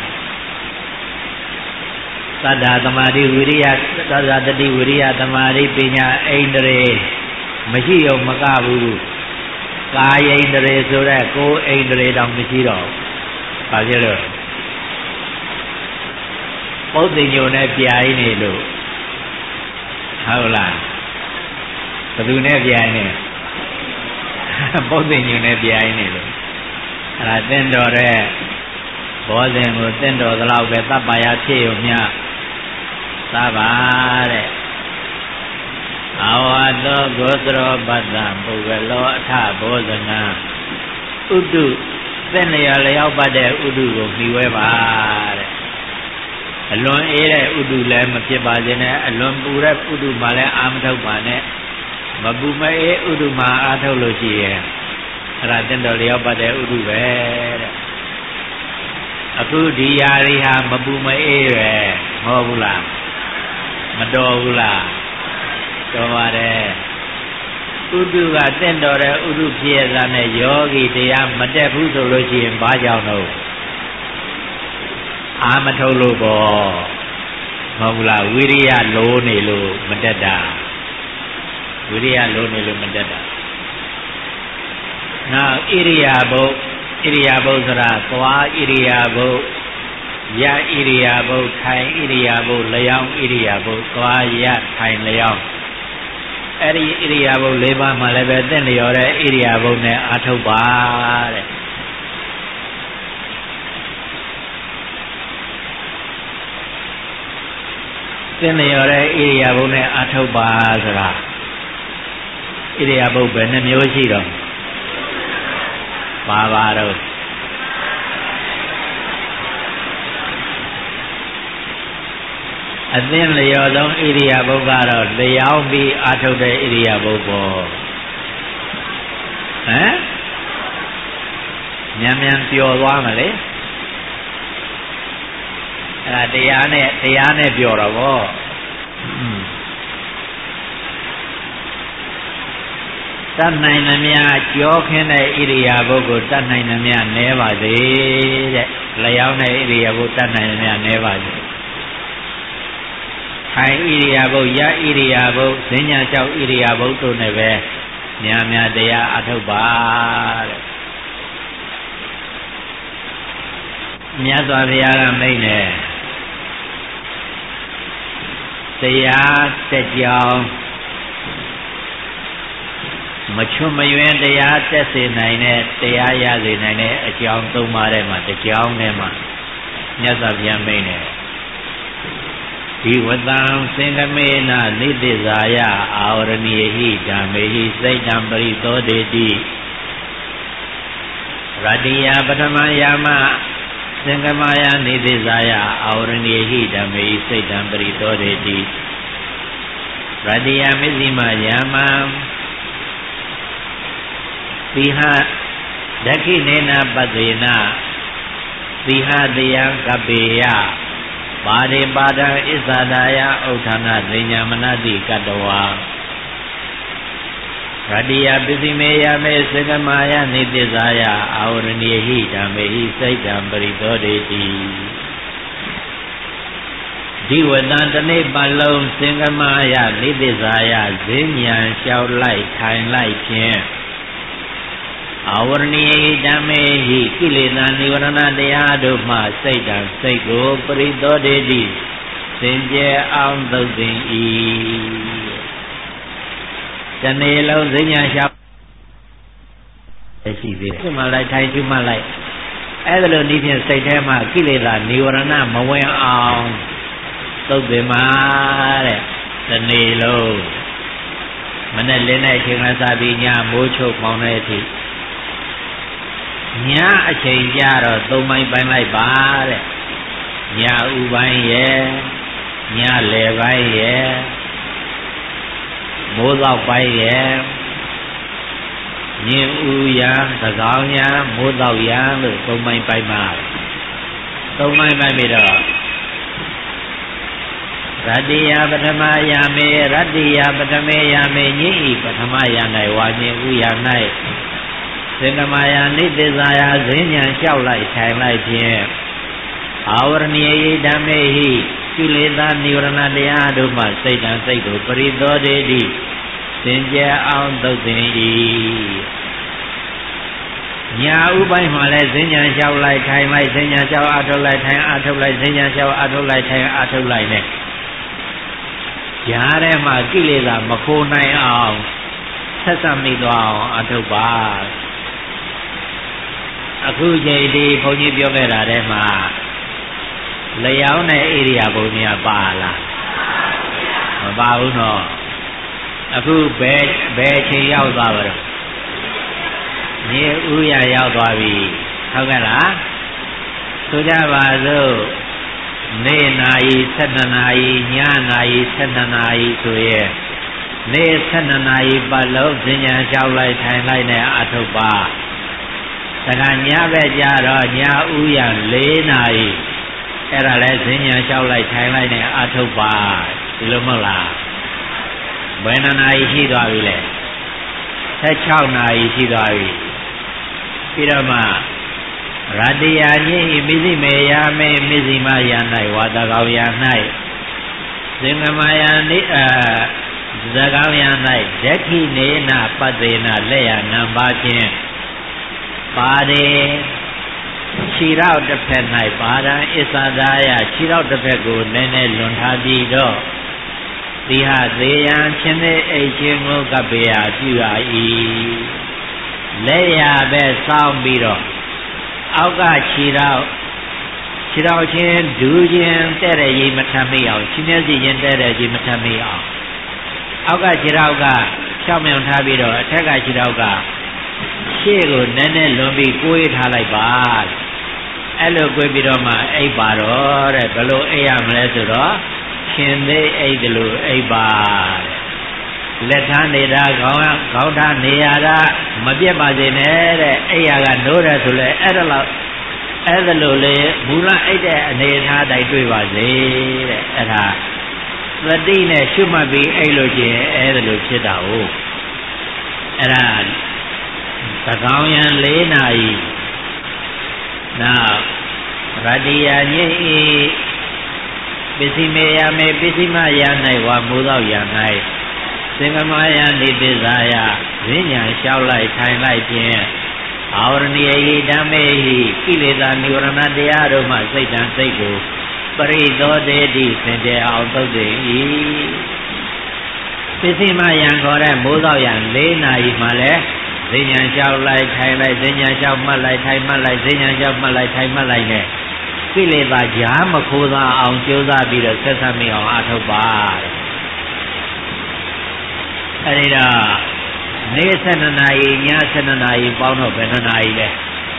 သတ္တသမာဓိဝိရိယသတ္တတတိဝိရိယသမာဓိပညာဣန္ဒြေမရှိရောမကဘူးကာယဣန္ဒြေဆိုတဲ့ကိုယ်ဣန္ဒြေတောင်မရှိတော့ဘာဖြစ်လို့ပုဒ်သိညိုနဲ့ပြိုင်နေလို့ဟုတ်လားဘယ်သူနဲ့ပြိုင်နေပုဒ်သိညိုနဲ့ပြိုင်နေလို့အဲ့ဒါသင်တော်တဲ့ဘောဇင်ကိုသင်တော်သလောက်ပဲတပ်ပါရဖြစ်ရုံမျှသာပါတဲ့အဝါသောဂောသရောပတ္တပုဂ္ဂလောအထဘောဇနာဥတုသင်လျော်လျောက်ပတ်တဲ့ဥတုကိုမှီဝဲပါတဲ့အလွန်အေးတဲ့ဥတုလည်းမဖြစ်ပါစေနဲ့အလွန်ပူတဲ့ဥတုမှလည်းအာမထုတ်ပါနဲ့မပူမအေးဥတုမှအာထုတ်လို့ရှိရင်အဲ့ဒါသင်တော်လျောက်ပတ်တဲ့ဥတုပဲတဲ့အခုဒီຢာတွေဟာမပူမအေးပဲမဟုတ်ဘူးလားမတော်ဘူးလားတော်ပါတယ်ဥတုကတင့်တော်တဲ့ဥတုဖြစ်ရတာနဲ့ယောဂီတရားမတက်ဘူးဆိုလို့ရှိရင်ဘာကြောင့်လို့အာမထုတ်လို့ပေါ့မဟုတ်လားဝိရိယလိုးနေလို့မတက်တာဝိရိယလိုးနေလို့မတက်တာနောက်ဣရိယာပုဆိုတာသွားဣရိယာပုယဣရိယာပုထိုင်ဣရိယာပုလျောင်းဣရိယာပုသွားယထိုင်လျောင်းအဲ့ဒီဣရိယာပု 4 ပါးမှလည်းပဲသင့်လျော်တဲ့ဣရိယာပုနဲ့အာထုတ်ပါတဲ့သင့်လျော်တဲ့ဣရိယာပုနဲ့အာထုတ်ပါဆိုတာဣရိယာပုပဲနှမျိုးရှိတော့ပါပါတော့အသင်လျော်ဆုံးဣရိယာပုကတော့လျောင်းပြီးအာထုတ်တဲ့ဣရိယာပုပေါ့ဟမ်မြန်ပျော်သွားမလဲအဲ့ဒါတရားနဲ့ပျော်တော့ဗောတတ်နိုင်သမျှကြောခင်းတဲ့ဣရိယာပုကိုတတ်နိုင်သမျှနည်းပါစေတဲ့လျောင်းတဲ့ဣရိယာပုတတ်နိုင်သမျှနည်းပါစေထိုင်ဣရိယာပုယဣရိယာပုဈဉ္ညာလျှောက်ဣရိယာပုတို့နဲ့ပဲများတရားအထုတ်ပါတဲ့မြတ်စွာဘုရားကမိန့်တယ်တရားတက်ကြောင်းမချွတ်မယွင်းတရားတက်စေနိုင်တဲ့တရားရစေနိုင်တဲ့အကြောင်း 3 ပါးထဲမှာတစ်ကြောင်းထဲမှာမြတ်စွာဘုရားမိန့်တယ်ဒီဝတံသင်္ကမေနနိတိဇာယအာဝရဏိဟိဓမ္မေဟိစိတ်တံပရိသောတေတိရတ္တိယပထမယာမသင်္ကမယနိတိဇာယအာဝရဏိဟိဓမ္မေဟိစိတ်တံပရိသောတေတိရတ္တိယမဇ္ဈိမယာမသီဟဒက္ခိနေနပသေနသီဟတေယကပေယပါရိပါဒံဣစ္ဆဒာယဥဋ္ဌာဏသိညာမနတိကတဝါရတ္တိယပစ္စည်းမေယမေသကမာယနိတိဇာယအာဝရဏိဟိဓမ္မေဟိစိတ်တံပရိသောတေတိဒီဝတံတနေ့ပတ်လုံးသင်္ကမာယနိတိဇာယဈဉ္ဉံလျှောက်လိုက်ထိုင်လိုက်ဖြင့်အာဝရဏိဟိဓမ္မေဟိကိလေသာនិဝရဏတရားတို့မှစိတ်တံစိတ်ကိုပရိသောတေတိစင်ကြယ်အောင်သုတ်သင်၏တနေ့လုံးဈဉ္ဉံလျှောက်ရှိသေးတယ်မှလိုက်ထိုင်ကျွမှလိုက်အဲ့ဒါလိုနည်းဖြင့်စိတ်ထဲမှာကိလေသာនិဝရဏမဝင်အောင်သုတ်သင်ပါတဲ့တနေ့လုံးမနေ့လင်းတဲ့အချိန်ကစပြီးညမိုးချုပ်ပေါင်းတဲ့အထိညအချိန်ကြတော့သုံးပိုင်းပိုင်းလိုက်ပါတဲ့ညဥပိုင်းရဲ့ညလယ်ပိုင်းရဲ့မိုးသောပိုင်းရဲ့ညင်ဥရံသကောင်ရံမိုးသောရံလို့သုံးပိုင်းပိုင်းပါသုံးပိုင်းပိုင်းပြီးတော့ရတ္တိယပထမယာမေရတ္တိယပထမေယာမေညိဤပထမယာ၌ဝါညင်ဥယာ၌သင်္ကမာယနိတိဇာယဈဉ္ဉံလျှောက်လိုက်ထိုင်လိုက်ဖြင့်အာဝရဏိဟိဓမ္မေဟိကိလေသာនិဝရဏတရားတို့မှစိတ်တံစိတ်ကိုပရိသောတေတိစင်ကြယ်အောင်သုတ်သင်၏ညာဥပိုင်းမှာလည်းဈဉ္ဉံလျှောက်လိုက်ထိုင်လိုက်ဈဉ္ဉံလျှောက်အထုတ်လိုက်ထိုင်အထုတ်လိုက်ဈဉ္ဉံလျှောက်အထုတ်လိုက်ထိုင်အထုတ်လိုက်နဲ့ကြားထဲမှာကိလေသာမခိုးနိုင်အောင်ဆက်ဆက်မိသွားအောင်အထုတ်ပါအခုချိန်ဒီဘုန်းကြီးပြောခဲ့တာထဲမှာလျောင်းတဲ့ဣရိယာပုများပါလားမပါဘူးနော်အခုဘယ်ချိန်ရောက်သွားပါတော့ညဥ်ရရောက်သွားပြီဟုတ်ကဲ့လားဆိုကြပါစို့နေ့နာရီ12နာရီညနာရီ12နာရီဆိုရင်နေ့12နာရီပတ်လုံးဉာဏ်လျှောက်လိုက်ထိုင်လိုက်နဲ့အထုပ်ပါတခါညဘက်ကြတော့ညဥ်ရ4နာရီအဲ့ဒါလဲဉာဏ်လျှောက်လိုက်ထိုင်လိုက်နဲ့အထုပ်ပါဒီလိုမဟုတ်လားဘယ်နာရီရှိသွားပြီလဲ16နာရီရှိသွားပြီပြီးတော့မှရတ္တိယညိမစ္စည်းမေယာမေမစ္စည်းမယာ၌ဝါတကောင်ယာ၌သင်္ကမာယာနိဇကောင်ယာ၌ဒက္ခိနေနပတ္တေနလက်ရနံပါဖြင့်ပါရေခြေရောက်တစ်ဖက်၌ပါရံအစ္ဆဒာယခြေရောက်တစ်ဖက်ကိုနည်းနည်းလွန်ထားပြီးတော့သီဟသေးယံချင်းသေးအိတ်ချင်းကိုကပ္ပယပြုရ၏လက်ရပဲစောင်းပြီးတော့အောက်ကခြေတော်ချင်းဒူးချင်းတဲ့တဲ့ရေမထမ်းမိအောင်ခြေမျက်စိချင်းတဲ့တဲ့ရေမထမ်းမိအောင်အောက်ကခြေတော်ကဖြောင်းမြောင်ထားပြီးတော့အထက်ကခြေတော်ကရှေ့ကိုနည်းနည်းလွန်ပြီးကိုးရထားလိုက်ပါအဲ့လိုကိုးပြီးတော့မှအိပ်ပါတော့တဲ့ဘယ်လိုအိပ်ရမလဲဆိုတော့ရှင်သေးအိပ်တယ်လို့အိပ်ပါတဲ့လက်ထားနေတာခေါင်းထားနေရတာမပြတ်ပါစေနဲ့တဲ့အိပ်ရကနိုးတယ်ဆိုလဲအဲ့ဒါလိုလေမူလအိပ်တဲ့အနေထားတိုင်းတွေ့ပါစေတဲ့အဲ့ဒါသတိနဲ့ရှုမှတ်ပြီးအိပ်လို့ချင်းအဲ့ဒါလိုဖြစ်တာဟုတ်အဲ့ဒါသကောင်ရံ4နာရီနောက်ရတ္တိယညိပစ္စည်းမေယမေပစ္စည်းမယာ၌ဝါမိုးသောယာ၌သင်္ကမာယနိတိဇာယဉာဏ်လျှောက်လိုက်ထိုင်လိုက်ဖြင့်အာဝရဏိဟိဓမ္မေဟိကိလေသာនិဝရဏတရားတို့မှစိတ်တံစိတ်ကိုပရိသောတေတိစင်ကြယ်အောင်သုတ်သိ၏ပစ္စည်းမယံခေါ်တဲ့မိုးသောယံ4နာရီမှလည်းဉာဏ်လျှောက်လိုက်ထိုင်လိုက်ဉာဏ်လျှောက်မှတ်လိုက်ထိုင်မှတ်လိုက်ဉာဏ်လျှောက်မှတ်လိုက်ထိုင်မှတ်လိုက်နဲ့ကိလေသာကြားမခိုးသားအောင်ကြိုးစားပြီးတော့ဆက်ဆံမိအောင်အားထုတ်ပါအဲဒီတော့နေ့7 နာရီည7 နာရီပေါင်းတော့ဘယ်နှနာရီလဲ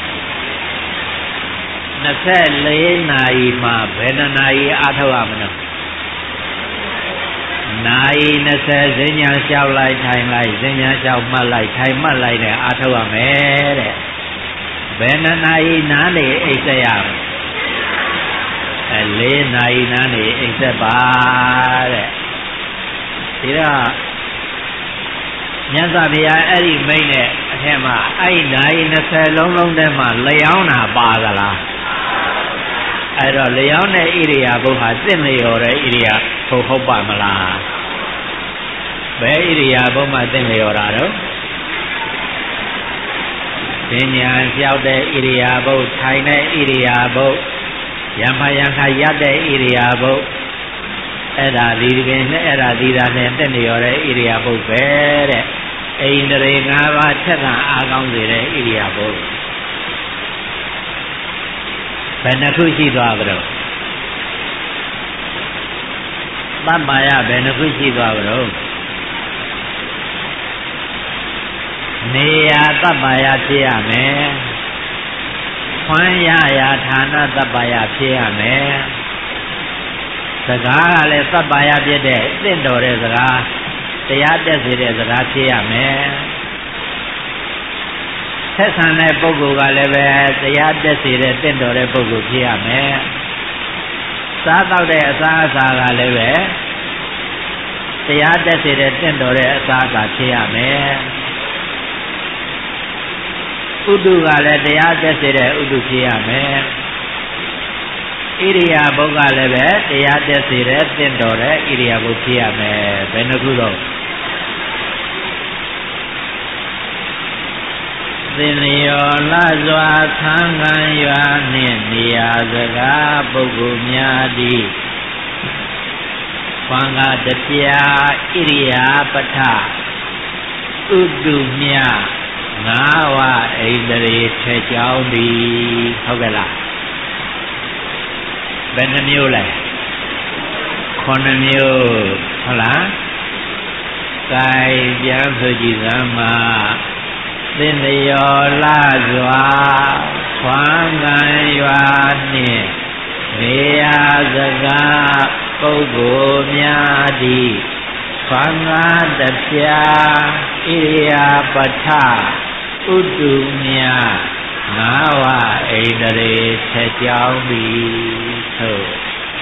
24 နာရီမှာဘယ်နှနာရီအားထုတ်ရမလဲနာရီ20ဈဉ္ညာလျှောက်လိုက်ထိုင်လိုက်ဈဉ္ညာလျှောက်မှတ်လိုက်ထိုင်မှတ်လိုက်နဲ့အားထုတ်ရမယ်တဲ့ဘယ်နှနာရီနားနေအိပ်ဆက်ရမလဲ4 နာရီနားနေအိပ်ဆက်ပါတဲ့ဒီတော့မြတ်စွာဘုရားအဲ့ဒီမိတ်နဲ့အထက်မှာအဲ့ဒီနာရီ20လုံးထဲမှာလျောင်းတာပါသလားအဲ့တော့လျောင်းတဲ့ဣရိယာပုဟာသင့်လျော်တဲ့ဣရိယာပုဟုတ်ပါမလားဘယ်ဣရိယာပုမှာသင့်လျော်တာတော့ဉာဏ်လျှောက်တဲ့ဣရိယာပုထိုင်တဲ့ဣရိယာပုယံဖယံခါရပ်တဲ့ဣရိယာပုအဲ့ဒါဒီပင်နဲ့အဲ့ဒါဒီတာနဲ့သင့်လျော်တဲ့ဣရိယာပုပဲတဲ့အိန္ဒြေ5 ပါးထက်ကအားကောင်းစေတဲ့ဣရိယာပုဘယ်နှခုရှိသွားကြတော့သဗ္ဗာယဘယ်နှခုရှိသွားကြတော့နေရာသဗ္ဗာယဖြစ်ရမယ်ခွမ်းရရာဌာနသဗ္ဗာယဖြစ်ရမယ်စကားကလည်းသဗ္ဗာယဖြစ်တဲ့သင့်တော်တဲ့စကားတရားတက်စေတဲ့စကားဖြစ်ရမယ်ဆက်ဆံတဲ့ပုဂ္ဂိုလ်ကလည်းပဲတရားတက်စေတဲ့တင့်တော်တဲ့ပုဂ္ဂိုလ်ဖြစ်ရမယ်စားတော့တဲ့အစားအစာကလည်းပဲတရားတက်စေတဲ့တင့်တော်တဲ့အစားအစာဖြစ်ရမယ်ဥဒုကလည်းတရားတက်စေတဲ့ဥဒုဖြစ်ရမယ်ဣရိယာပုကလည်းပဲတရားတက်စေတဲ့တင့်တော်တဲ့ဣရိယာပုဖြစ်ရမယ်ဘယ်နှခုတော့သင်လျော်လှစွာသံဃာရွာနှင့်နေရာစကားပုဂ္ဂိုလ်များသည်ခွန်ကားတပြာဣရိယာပထဥတုမြ9 ဝဣန္ဒြေထက်ကြောင်းသည်ဟုတ်ကဲ့လားဘယ်နှမျိုးလဲ9 မျိုးဟုတ်လားကဲပြန်ဆိုကြည့်စမ်းပါသင်လျော်လှစွာခွန်ကားရွာနှင့်နေရာစကားပုဂ္ဂိုလ်များသည်ခွန်ကားတပြာဣရိယာပထဥတုမြ9 ဝဣန္ဒြေထက်ကြောင်းသည်သို့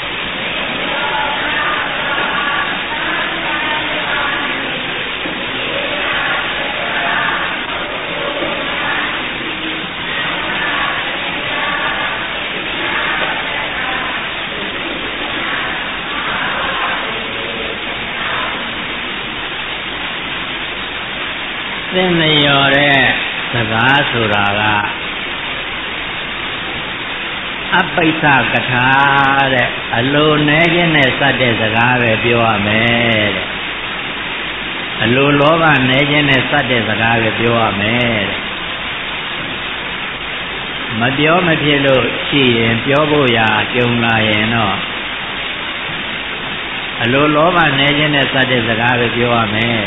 သင်လျော်တဲ့စကားဆိုတာကအပိစ္ဆကထာတဲ့အလိုနဲခြင်းနဲ့စတဲ့စကားပဲပြောရမယ်တဲ့အလိုလောဘနဲခြင်းနဲ့စတဲ့စကားပဲပြောရမယ်တဲ့မပြောမဖြစ်လို့ရှိရင်ပြောဖို့ရာကြုံလာရင်တော့အလိုလောဘနဲခြင်းနဲ့စတဲ့စကားပဲပြောရမယ်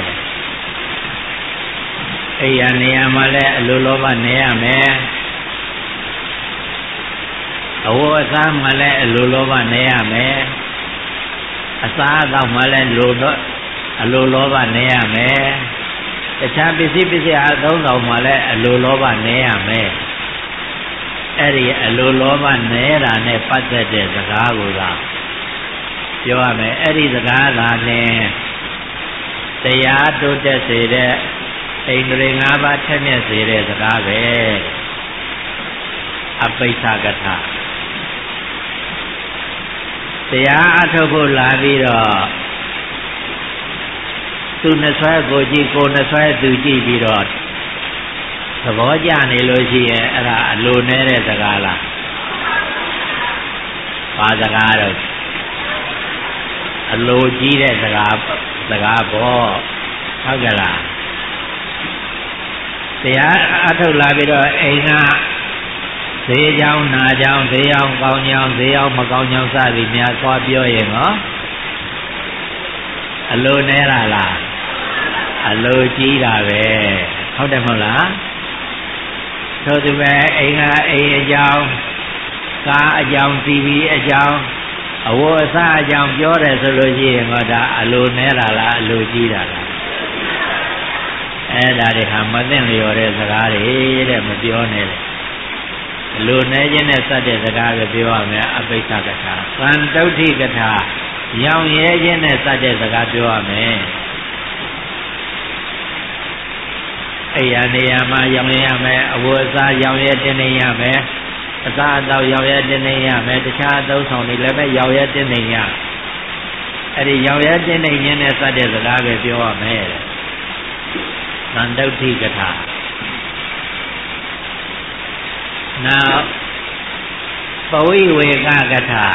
အိယာနေရာမှာလည်းအလိုလောဘနေရမယ်အဝတ်အစားမှာလည်းအလိုလောဘနေရမယ်အစားအသောက်မှာလည်းအလိုလောဘနေရမယ်တခြားပစ္စည်းအသုံးဆောင်မှာလည်းအလိုလောဘနေရမယ်အဲ့ဒီအလိုလောဘနေတာနဲ့ပတ်သက်တဲ့စကားကိုသာပြောရမယ်အဲ့ဒီစကားသာနဲ့တရားတိုးတက်စေတဲ့ဣန္ဒြေ5 ပါးထက်မြက်စေတဲ့စကားပဲအပိစ္ဆကထာတရားအထုတ်ဖို့လာပြီးတော့သူနှစ်ဆွဲကိုကြည့်ကိုနှစ်ဆွဲသူကြည့်ပြီးတော့သဘောကျနေလို့ရှိရင်အဲ့ဒါအလိုနေတဲ့စကားလားဘာစကားတော့အလိုကြီးတဲ့စကားပေါ့ဟုတ်ကဲ့လားတရားအထုတ်လာပြီးတော့အိမ်ကဈေးကြောင်းနာကြောင်းဈေးရောက်ကောင်းကြောင်းဈေးရောက်မကောင်းကြောင်းစသည်များသွားပြောရင်ဟောအလိုနဲတာလားအလိုကြီးတာပဲဟုတ်တယ်မဟုတ်လားဆိုသူပဲအိမ်ကအိမ်အကြောင်းကားအကြောင်းတီဗီအကြောင်းအဝတ်အစားအကြောင်းပြောတယ်ဆိုလို့ရှိရင်တော့ဒါအလိုနဲတာလားအလိုကြီးတာလားအဲ့ဒါတွေဟာမသိလျော်တဲ့စကားတွေတဲ့မပြောနဲ့တဲ့အလိုနဲခြင်းနဲ့စတဲ့စကားပဲပြောရမယ်အပိဋကကထာသံတုဋ္ဌိကထာရောင်ရဲခြင်းနဲ့စတဲ့စကားပြောရမယ်အိယာနေရာမှာရောင်ရဲရမယ်အဝတ်အစားရောင်ရဲတင်းနေရမယ်အစားအသောက်ရောင်ရဲတင်းနေရမယ်တခြားအသုံးဆောင်တွေလည်းပဲရောင်ရဲတင်းနေရအဲ့ဒီရောင်ရဲတင်းနေခြင်းနဲ့စတဲ့စကားပဲပြောရမယ်သံတုဋ္ဌိကထာနောက်ပဝိဝေကကထာ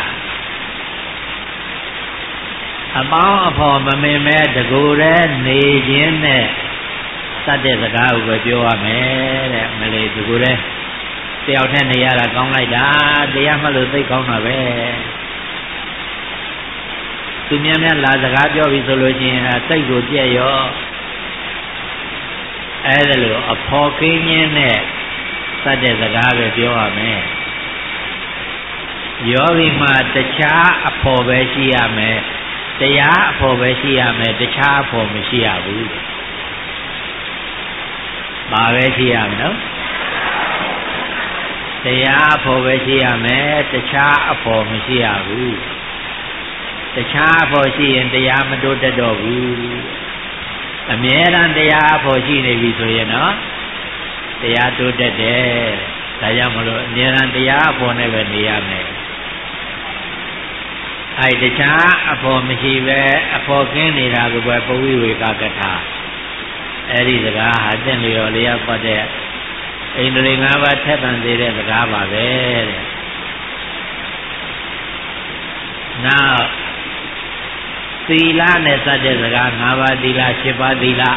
အပေါင်းအဖော်မမင်မဲ့တကူရဲနေခြင်းနဲ့စတဲ့စကားကိုပဲပြောရမယ်တဲ့မလေးတကူရဲတယောက်တည်းနေရတာကောင်းလိုက်တာတရားမှလို့သိကောင်းတာပဲသူများများလာစကားပြောပြီဆိုလို့ရှိရင်စိတ်ကိုပြည့်ရောအဲ့ဒါလို့အဖော်ကင်းခြင်းနဲ့စတဲ့စကားပဲပြောရမယ်ယောဂီမှာတခြားအဖော်ပဲရှိရမယ်တရားအဖော်ပဲရှိရမယ်တခြားအဖော်မရှိရဘူးဘာပဲရှိရမလို့တရားအဖော်ပဲရှိရမယ်တခြားအဖော်မရှိရဘူးတခြားအဖော်ရှိရင်တရားမတိုးတက်တော့ဘူးအမြဲတမ်းတရားအဖော်ရှိနေပြီဆိုရင်တော့တရားတိုးတက်တယ်ဒါကြောင့်မလို့အမြဲတမ်းတရားအဖော်နဲ့ပဲနေရမယ်အဲ့တခြားအဖော်မရှိပဲအဖော်ကင်းနေတာကပဲပဝိဝေကကထာအဲ့ဒီစကားဟာသင်လျော်လျက်ပတ်တဲ့ဣန္ဒြေ၅ပါးထက်သန်စေတဲ့စကားပါပဲတဲ့နောက်သီလနဲ့စတဲ့စကား၅ပါးသီလ၈ပါးသီလ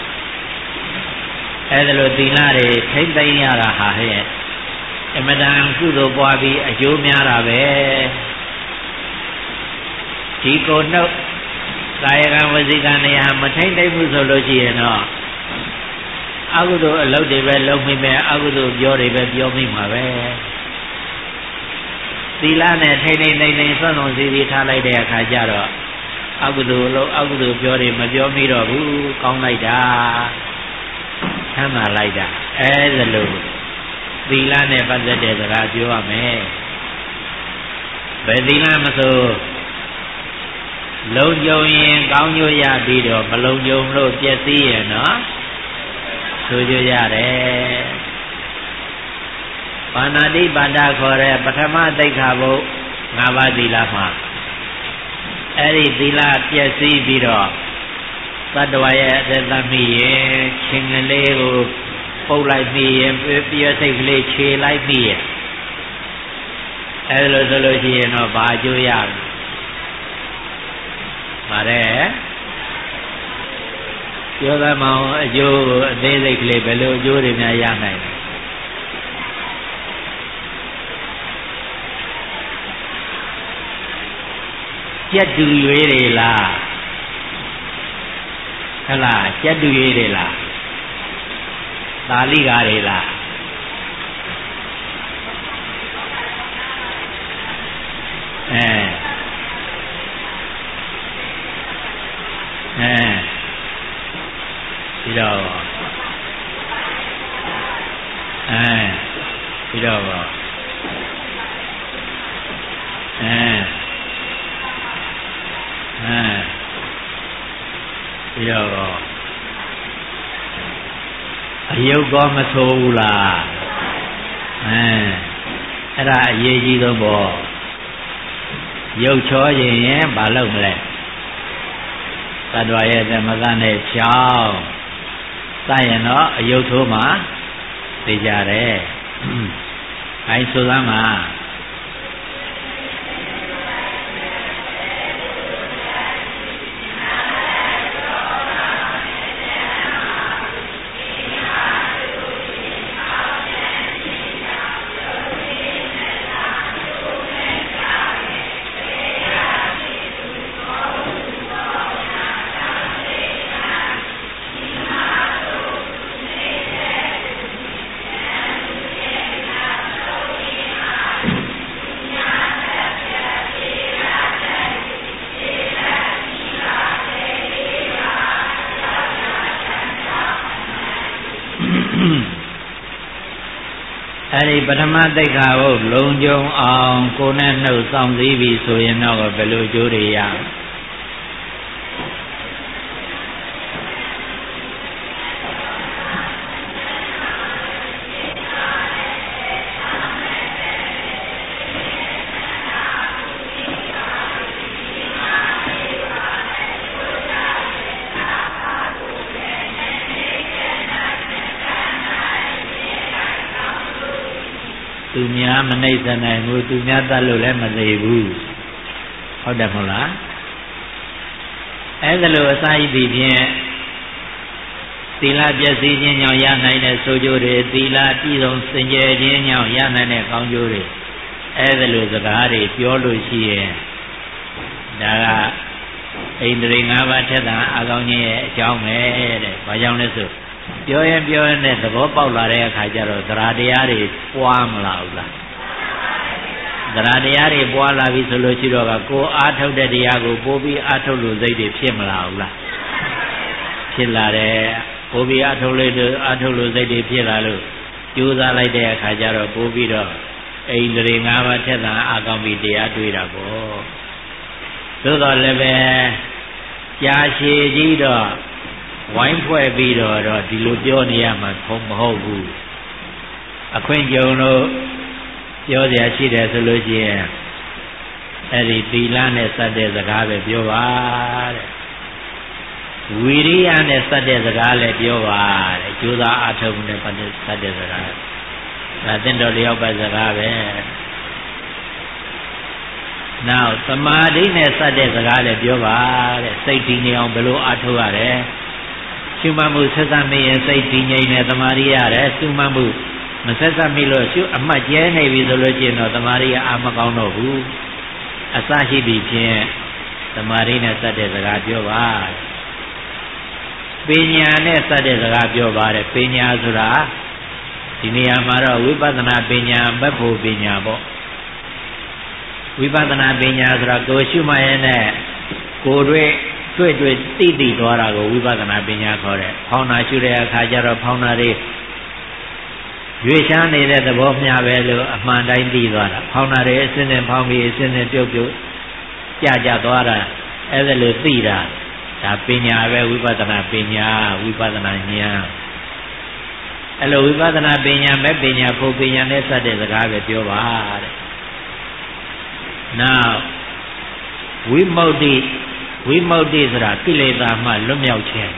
အဲ့ဒါလိုသီလတွေထိမ့်သိမ်းရတာဟာဟဲ့အမတန်ကုသိုလ်ပွားပြီးအကျိုးများတာပဲဒီကိုယ်နှုတ်ကာယကံဝစီကံနေရာမထိမ့်သိမ်းဘူးဆိုလို့ရှိရင်တော့အကုသိုလ်အလုပ်တွေပဲလုပ်မိမယ်အကုသိုလ်ပြောတွေပဲပြောမိမှာပဲသီလနဲ့ထိမ့်သိမ်းဆွမ်းဆောင်စည်းစည်းထားလိုက်တဲ့အခါကျတော့အကုသိုလ်လို့အကုသိုလ်ပြောတွေမပြောမိတော့ဘူးကောင်းလိုက်တာချမ်းသာလိုက်တာအဲဒါလို့သီလနဲ့ပတ်သက်တဲ့စကားပြောရမယ်ဘယ်သီလမဆိုလုံခြုံရင်ကောင်းကျိုးရပြီးတော့မလုံခြုံလို့ပျက်စီးရင်တော့ဆိုကြရတယ်ပါဏာတိပါဒခေါ်တဲ့ပထမသိက္ခာပုဒ်၅ပါးသီလမှာအဲ့ဒီသီလပျက်စီးပြီးတော့သတ္တဝါရဲ့အသက်သတ်မိရင်ခြင်းကလေးကိုပုတ်လိုက်ပြီးရင်ပြည့်စိတ်ကလေးခြေလိုက်ပြီးရင်အဲ့လိုဆိုလို့ရှိရင်တော့ဘာအကျိုးရလဲပါတယ်ပြောသမောင်အကျိုးကိုအသေးစိတ်ကလေးဘယ်လိုအကျိုးတွေများရနိုင်လဲကြက်တူရွေးတွေလားဟဲ့လားကြက်တူရွေးတွေလားသာလိကာတွေလားပြီးတော့ပြီးတော့ပြီးတော့အယုတ်ကောမဆိုးဘူးလားအဲ့ဒါအရေးကြီးဆုံးပေါ့ရုပ်ချောရင်ဘာလုပ်မလဲသတ္တဝါရဲ့သမဂနဲ့ချောင်းစရင်တော့အယုတ်ထိုးမှာသိကြတယ်အဲဆိုသားမှာအဲ့ဒီပထမသိက္ခာပုဒ်လုံခြုံအောင်ကိုယ်နဲ့နှုတ်ဆောင်စည်းပြီးဆိုရင်တော့ဘယ်လိုကျိုးတွေရသူများမနှိမ့်စနိုင်ဘူးသူများတတ်လို့လည်းမသိဘူးဟုတ်တယ်မဟုတ်လားအဲ့ဒါလိုအစာရည်ဖြင့်သီလပျက်စီးခြင်းကြောင့်ရနိုင်တဲ့ဆိုးကျိုးတွေသီလပြည့်စုံစင်ကြယ်ခြင်းကြောင့်ရနိုင်တဲ့ကောင်းကျိုးတွေအဲ့ဒါလိုစကားတွေပြောလို့ရှိရင်ဒါကဣန္ဒြေ၅ပါးထက်တာအကောင်းခြင်းရဲ့အကြောင်းပဲတဲ့ဘာကြောင့်လဲဆိုပြောရင်နဲ့သဘောပေါက်လာတဲ့အခါကျတော့သရတရားတွေပွားမလာဘူးလားသရတရားတွေပွားလာပြီဆိုလို့ရှိတော့ကကိုအားထုတ်တဲ့တရားကိုပို့ပြီးအားထုတ်လို့စိတ်တွေဖြစ်မလာဘူးလားဖြစ်လာတယ်ပို့ပြီးအားထုတ်လို့စိတ်တွေဖြစ်လာလို့ကြိုးစားလိုက်တဲ့အခါကျတော့ပို့ပြီးတော့ဣန္ဒြေ၅ပါးထက်တာအကောင်းပြီးတရားတွေ့တာပေါ့သို့တော်လည်းပဲကြာရှည်ကြီးတော့ဝိုင်းဖွဲ့ပြီးတော့ဒီလိုပြောနေရမှာမဟုတ်ဘူးအခွင့်ကြုံလို့ပြောစရာရှိတယ်ဆိုလို့ရှိရင်အဲ့ဒီသီလနဲ့စတဲ့စကားပဲပြောပါတဲ့ဝီရိယနဲ့စတဲ့စကားလည်းပြောပါတဲ့ကြိုးစားအားထုတ်နဲ့စတဲ့စကားဒါသင်တော်လျောက်ပါစကားပဲနောက်သမာဓိနဲ့စတဲ့စကားလည်းပြောပါတဲ့စိတ်တည်ငြိမ်အောင်ဘယ်လိုအားထုတ်ရလဲရှုမှတ်မှုဆက်စပ်မိရင်စိတ်တည်ငြိမ်တဲ့သမာဓိရတယ်ရှုမှတ်မှုမဆက်စပ်မိလို့ရှုအမှတ်ကျဲနေပြီဆိုလို့ရှိရင်တော့သမာဓိကအာမကောင်းတော့ဘူးအစရှိပြီဖြင့်သမာဓိနဲ့စတဲ့စကားပြောပါပညာနဲ့စတဲ့စကားပြောပါတယ်ပညာဆိုတာဒီနေရာမှာတော့ဝိပဿနာပညာမက်ဖို့ပညာပေါ့ဝိပဿနာပညာဆိုတာကိုရှုမှတ်ရတဲ့ကိုယ်တွေ့သိသွားတာကိုဝိပဿနာပညာခေါ်တယ်။ဖောင်းနာရှုတဲ့အခါကျတော့ဖောင်းနာတွေရွေ့ရှားနေတဲ့သဘောမျှပဲလို့အမှန်တိုင်းသိသွားတာ။ဖောင်းနာတွေအစင်းနဲ့ဖောင်းပြီးအစင်းနဲ့ပြုတ်ကြသွားတာအဲ့ဒါလို့သိတာဒါပညာပဲဝိပဿနာပညာဝိပဿနာဉာဏ်အဲ့လိုဝိပဿနာပညာမဲ့ပညာဖို့ပညာနဲ့စတဲ့စကားပဲပြောပါတဲ့။နောက်ဝိမု ക്തി ဆိုတာကိလေသာမှလွတ်မြောက်ခြင်း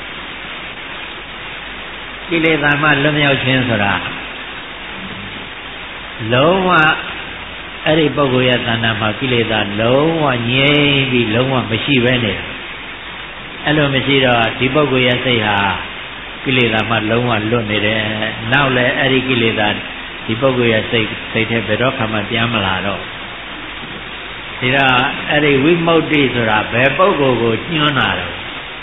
ကိလေသာမှလွတ်မြောက်ခြင်းဆိုတာလုံးဝအဲ့ဒီပုဂ္ဂိုလ်ရဲ့သဏ္ဍာန်မှာကိလေသာလုံးဝငြိမ်းပြီးလုံးဝမရှိပဲနေတာအဲ့လိုမရှိတော့ဒီပုဂ္ဂိုလ်ရဲ့စိတ်ဟာကိလေသာမှလုံးဝလွတ်နေတယ်နောက်လည်းအဲ့ဒီကိလေသာဒီပုဂ္ဂိုလ်ရဲ့စိတ်ထဲဘယ်တော့မှပြန်မလာတော့ဒီတော့အဲ့ဒီဝိမု ക്തി ဆိုတာဘယ်ပုဂ္ဂိုလ်ကိုညွှန်းတာလဲ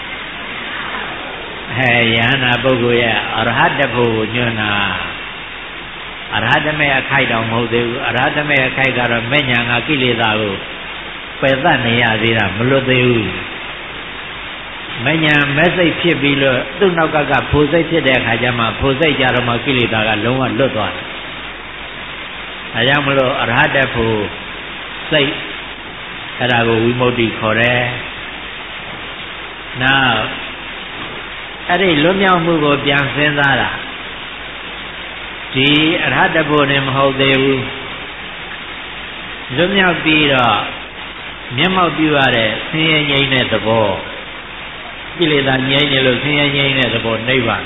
ယန္တာပုဂ္ဂိုလ်ရဲ့အရဟတဖို့ကိုညွှန်းတာအရဟတမေအခိုက်တောင်မဟုတ်သေးဘူးအရဟတမေအခိုက်ကတော့မဲ့ညာကကိလေသာကိုပယ်သတ်နေရသေးတာမလွတ်သေးဘူးမဲ့ညာမဲ့စိတ်ဖြစ်ပြီးလို့သူ့နောက်ကဖို့စိတ်ဖြစ်တဲ့အခါကျမှဖို့စိတ်ကြတော့မှကိလေသာကလုံးဝလွတ်သွားတယ်ဒါကြောင့်မလို့အရဟတဖို့စိတ်အဲ့ဒါကိုဝိမု ക്തി ခေါ်တယ်။နောက်အဲ့ဒီလွတ်မြောက်မှုကိုပြန်စဉ်းစားတာဒီအရဟတဖို့နဲ့မဟုတ်သေးဘူး။လွတ်မြောက်ပြီးတော့မျက်မှောက်ပြုရတဲ့ဆင်းရဲငြိမ်းတဲ့သဘောကိလေသာငြိမ်းနေလို့ဆင်းရဲငြိမ်းတဲ့သဘောနိဗ္ဗာန်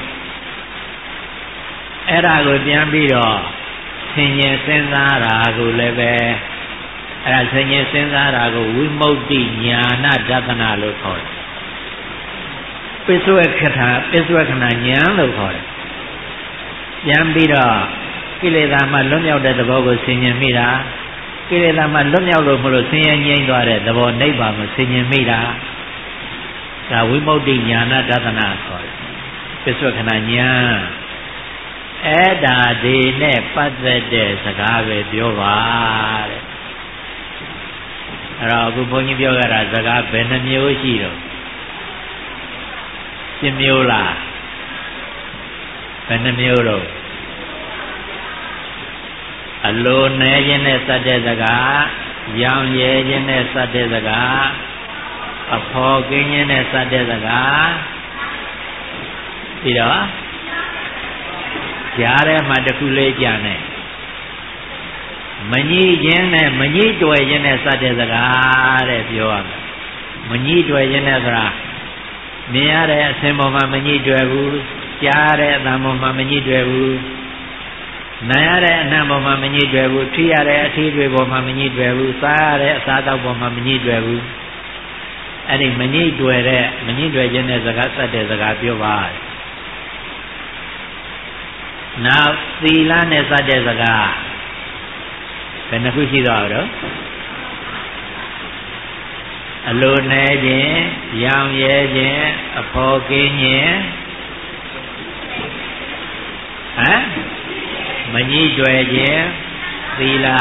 အဲ့ဒါကိုပြန်ပြီးတော့ဆင်ញင်စဉ်းစားတာကိုလည်းပဲအဲ့ဒါဆင်ញင်စဉ်းစားတာကိုဝိမု ക്തി ဉာဏဒသနာလို့ခေါ်တယ်ပစ္စုဝခဏဉာဏ်လို့ခေါ်တယ်ပြန်ပြီးတော့ကိလေသာမှလွတ်မြောက်တဲ့သဘောကိုဆင်ញင်မိတာကိလေသာမှလွတ်မြောက်လို့မလို့ဆင်းရဲငြိမ်းသွားတဲ့သဘောနိဗ္ဗာန်ကိုဆင်ញင်မိတာဒါဝိမု ക്തി ဉာဏဒသနာခေါ်တယ်ပစ္စုဝခဏဉာဏ်အဲ့ဒါဒီနဲ့ပတ်သက်တဲ့စကားပဲပြောပါတဲ့အဲ့တော့အခုဘုန်းကြီးပြောကြတာစကားဘယ်နှမျိုးရှိတော့7မျိုးလားဘယ်နှမျိုးတော့အလိုနဲခြင်းနဲ့စတဲ့စကားရောင်ရဲခြင်းနဲ့စတဲ့စကားအဖော်ကင်းခြင်းနဲ့စတဲ့စကားပြီးတော့ကြားထဲမှာတစ်ခုလေးကြံနေမညှိခြင်းနဲ့မညှိတွယ်ခြင်းနဲ့စတဲ့စကားတဲ့ပြောရမယ်မညှိတွယ်ခြင်းနဲ့ဆိုတာမြင်ရတဲ့အစင်ပေါ်မှာမညှိတွယ်ဘူးကြားရတဲ့အသံပေါ်မှာမညှိတွယ်ဘူးနားရတဲ့အနံ့ပေါ်မှာမညှိတွယ်ဘူးထိရတဲ့အထီးတွေပေါ်မှာမညှိတွယ်ဘူးစားရတဲ့အစားအသောက်ပေါ်မှာမညှိတွယ်ဘူးအဲ့ဒီမညှိတွယ်ခြင်းနဲ့စကားစတဲ့စကားပြောပါနောက်သီလနဲ့စတဲ့စကားဘယ်နှခုရှိသွားတော့အလိုနဲခြင်းရောင်ရဲခြင်းအဖော်ကင်းခြင်းမညှိတွယ်ခြင်းသီလ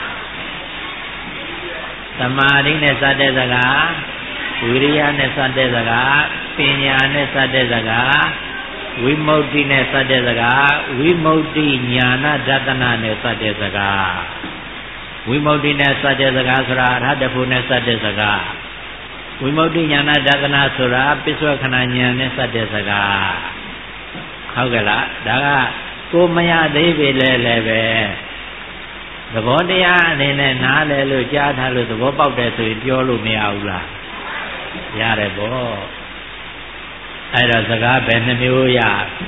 သမာဓိနဲ့စတဲ့စကားဝိရိယနဲ့စတဲ့စကားပညာနဲ့စတဲ့စကားဝိမု ക്തി နဲ့စတဲ့စကားဝိမု ക്തി ဉာဏဒသနာနဲ့စတဲ့စကားဝိမု ക്തി နဲ့စတဲ့စကားဆိုတာအရဟတဖို့နဲ့စတဲ့စကားဝိမု ക്തി ဉာဏဒသနာဆိုတာပစ္စုခဏဉာဏ်နဲ့စတဲ့စကားဟုတ်ကဲ့လားဒါကကိုမရသေးပြီလည်းပဲသဘောတရားအနေနဲ့နားလဲလို့ကြားထားလို့သဘောပေါက်တယ်ဆိုရင်ပြောလို့မရဘူးလားရတယ်ပေါ့အဲ့တော့စကားဘယ်နှမျိုးရ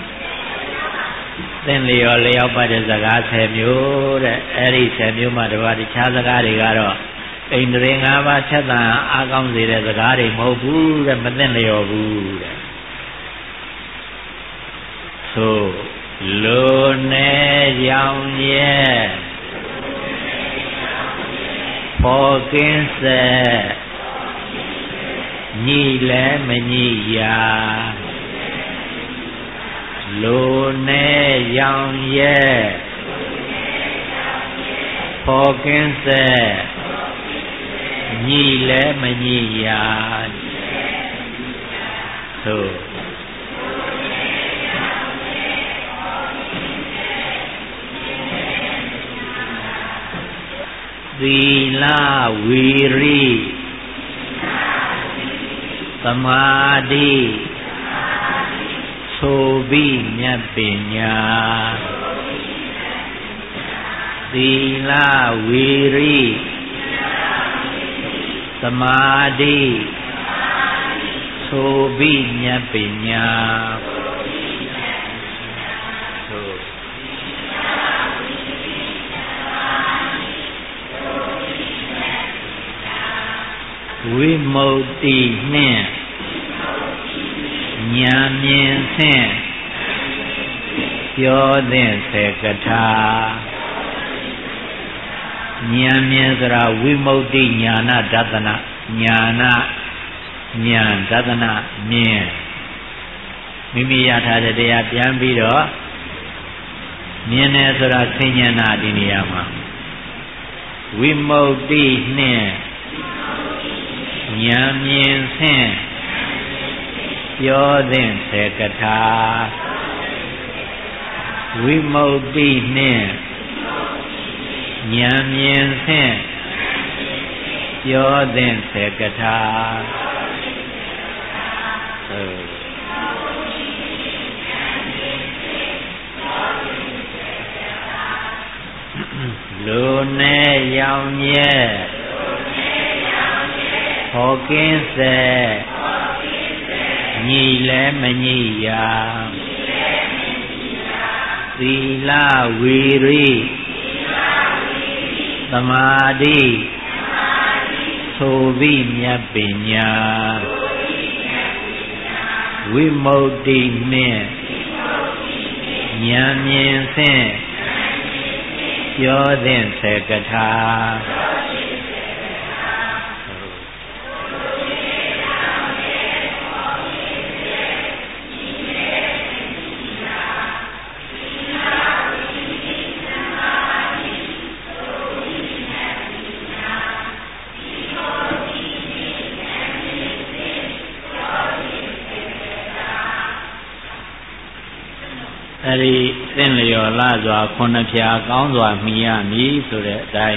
သင်လျော်လျောက်ပတ်တဲ့စကား10မျိုးတဲ့အဲ့ဒီ10မျိုးမှတပါးတခြားစကားတွေကတော့ဣန္ဒြေ5ပါးချက်တန်အားကောင်းစေတဲ့စကားတွေမဟုတ်ဘူးတဲ့မသင်လျော်ဘူးတဲ့သို့လိုနေရောင်ရဲ့ဖော်ကင်းစေညှိလဲမညှိရာလိုနေရောင်ရဲ့ဖော်ကင်းစေညှိလဲမညှိရာသို့သီလဝီရိသမာဓိဆိုပြီးမြတ်ပညာသီလဝီရိသမာဓိဆိုပြီးမြတ်ပညာဝိမု ക്തി နှင့်ဉာဏ်မြင်ဖြင့်ပြောသင့်စေကထာဉာဏ်မြင်ဆိုတာဝိမု ക്തി ဉာဏဒသနာဉာဏဒသနာမြင်မိမိရထားတဲ့တရားပြန်ပြီးတော့မြင်တယ်ဆိုတာဆင်ញံတာဒီနေရာမှာဝိမု ക്തി နှင့်ဉာဏ်မြင်ဖြင့်ပြောသင့်စေကထာဝိမု ക്തി နှင့်ဉာဏ်မြင်ဖြင့်ပြောသင့်စေကထာလိုနေရောင်ရဲ့ဖော်ကင်းစေညှိလဲမညှိရာသီလဝီရိသမာဓိဆိုပြီးမြတ်ပညာဝိမု ക്തി နှင့်ဉာဏ်မြင်ဖြင့်ပြောသင့်စေကထာအဲဒီသင်လျော်လာစွာခုနှစ်ဖြာကောင်းစွာမှီရမည်ဆိုတဲ့အတိုင်း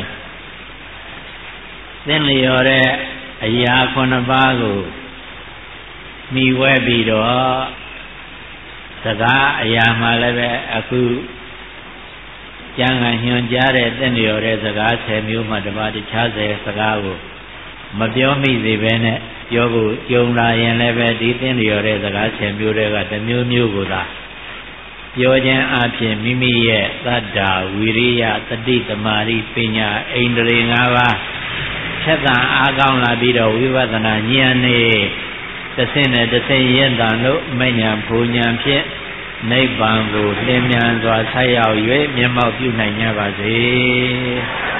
သင်လျော်တဲ့အရာခုနှစ်ပါးကိုမှီဝဲပြီးတော့စကားအရာမှလည်းပဲအခုကျမ်းဂန်ညွှန်ကြားတဲ့သင်လျော်တဲ့စကား10မျိုးမှတပါးတခြား10စကားကိုမပြောမိစေဘဲနဲ့ပြောဖို့ကြုံလာရင်လည်းပဲဒီသင်လျော်တဲ့စကား10မျိုးတွေကတစ်မျိုးမျိုးကိုသာပြောခြင်းအပြင်မိမိရဲ့သတ္တာဝိရိယတတိတမာရိပညာဣန္ဒြေ5ပါးချက်သန်အားကောင်းလာပြီးတော့ဝိပဿနာဉာဏ်နဲ့တစ်ဆင့်နဲ့တစ်ဆင့်ရင့်တန်လို့မဉဏ်ဘုံဉဏ်ဖြင့်နိဗ္ဗာန်ကိုလင်းမြန်စွာဆက်ရောက်၍မျက်မှောက်ပြုနိုင်ကြပါစေ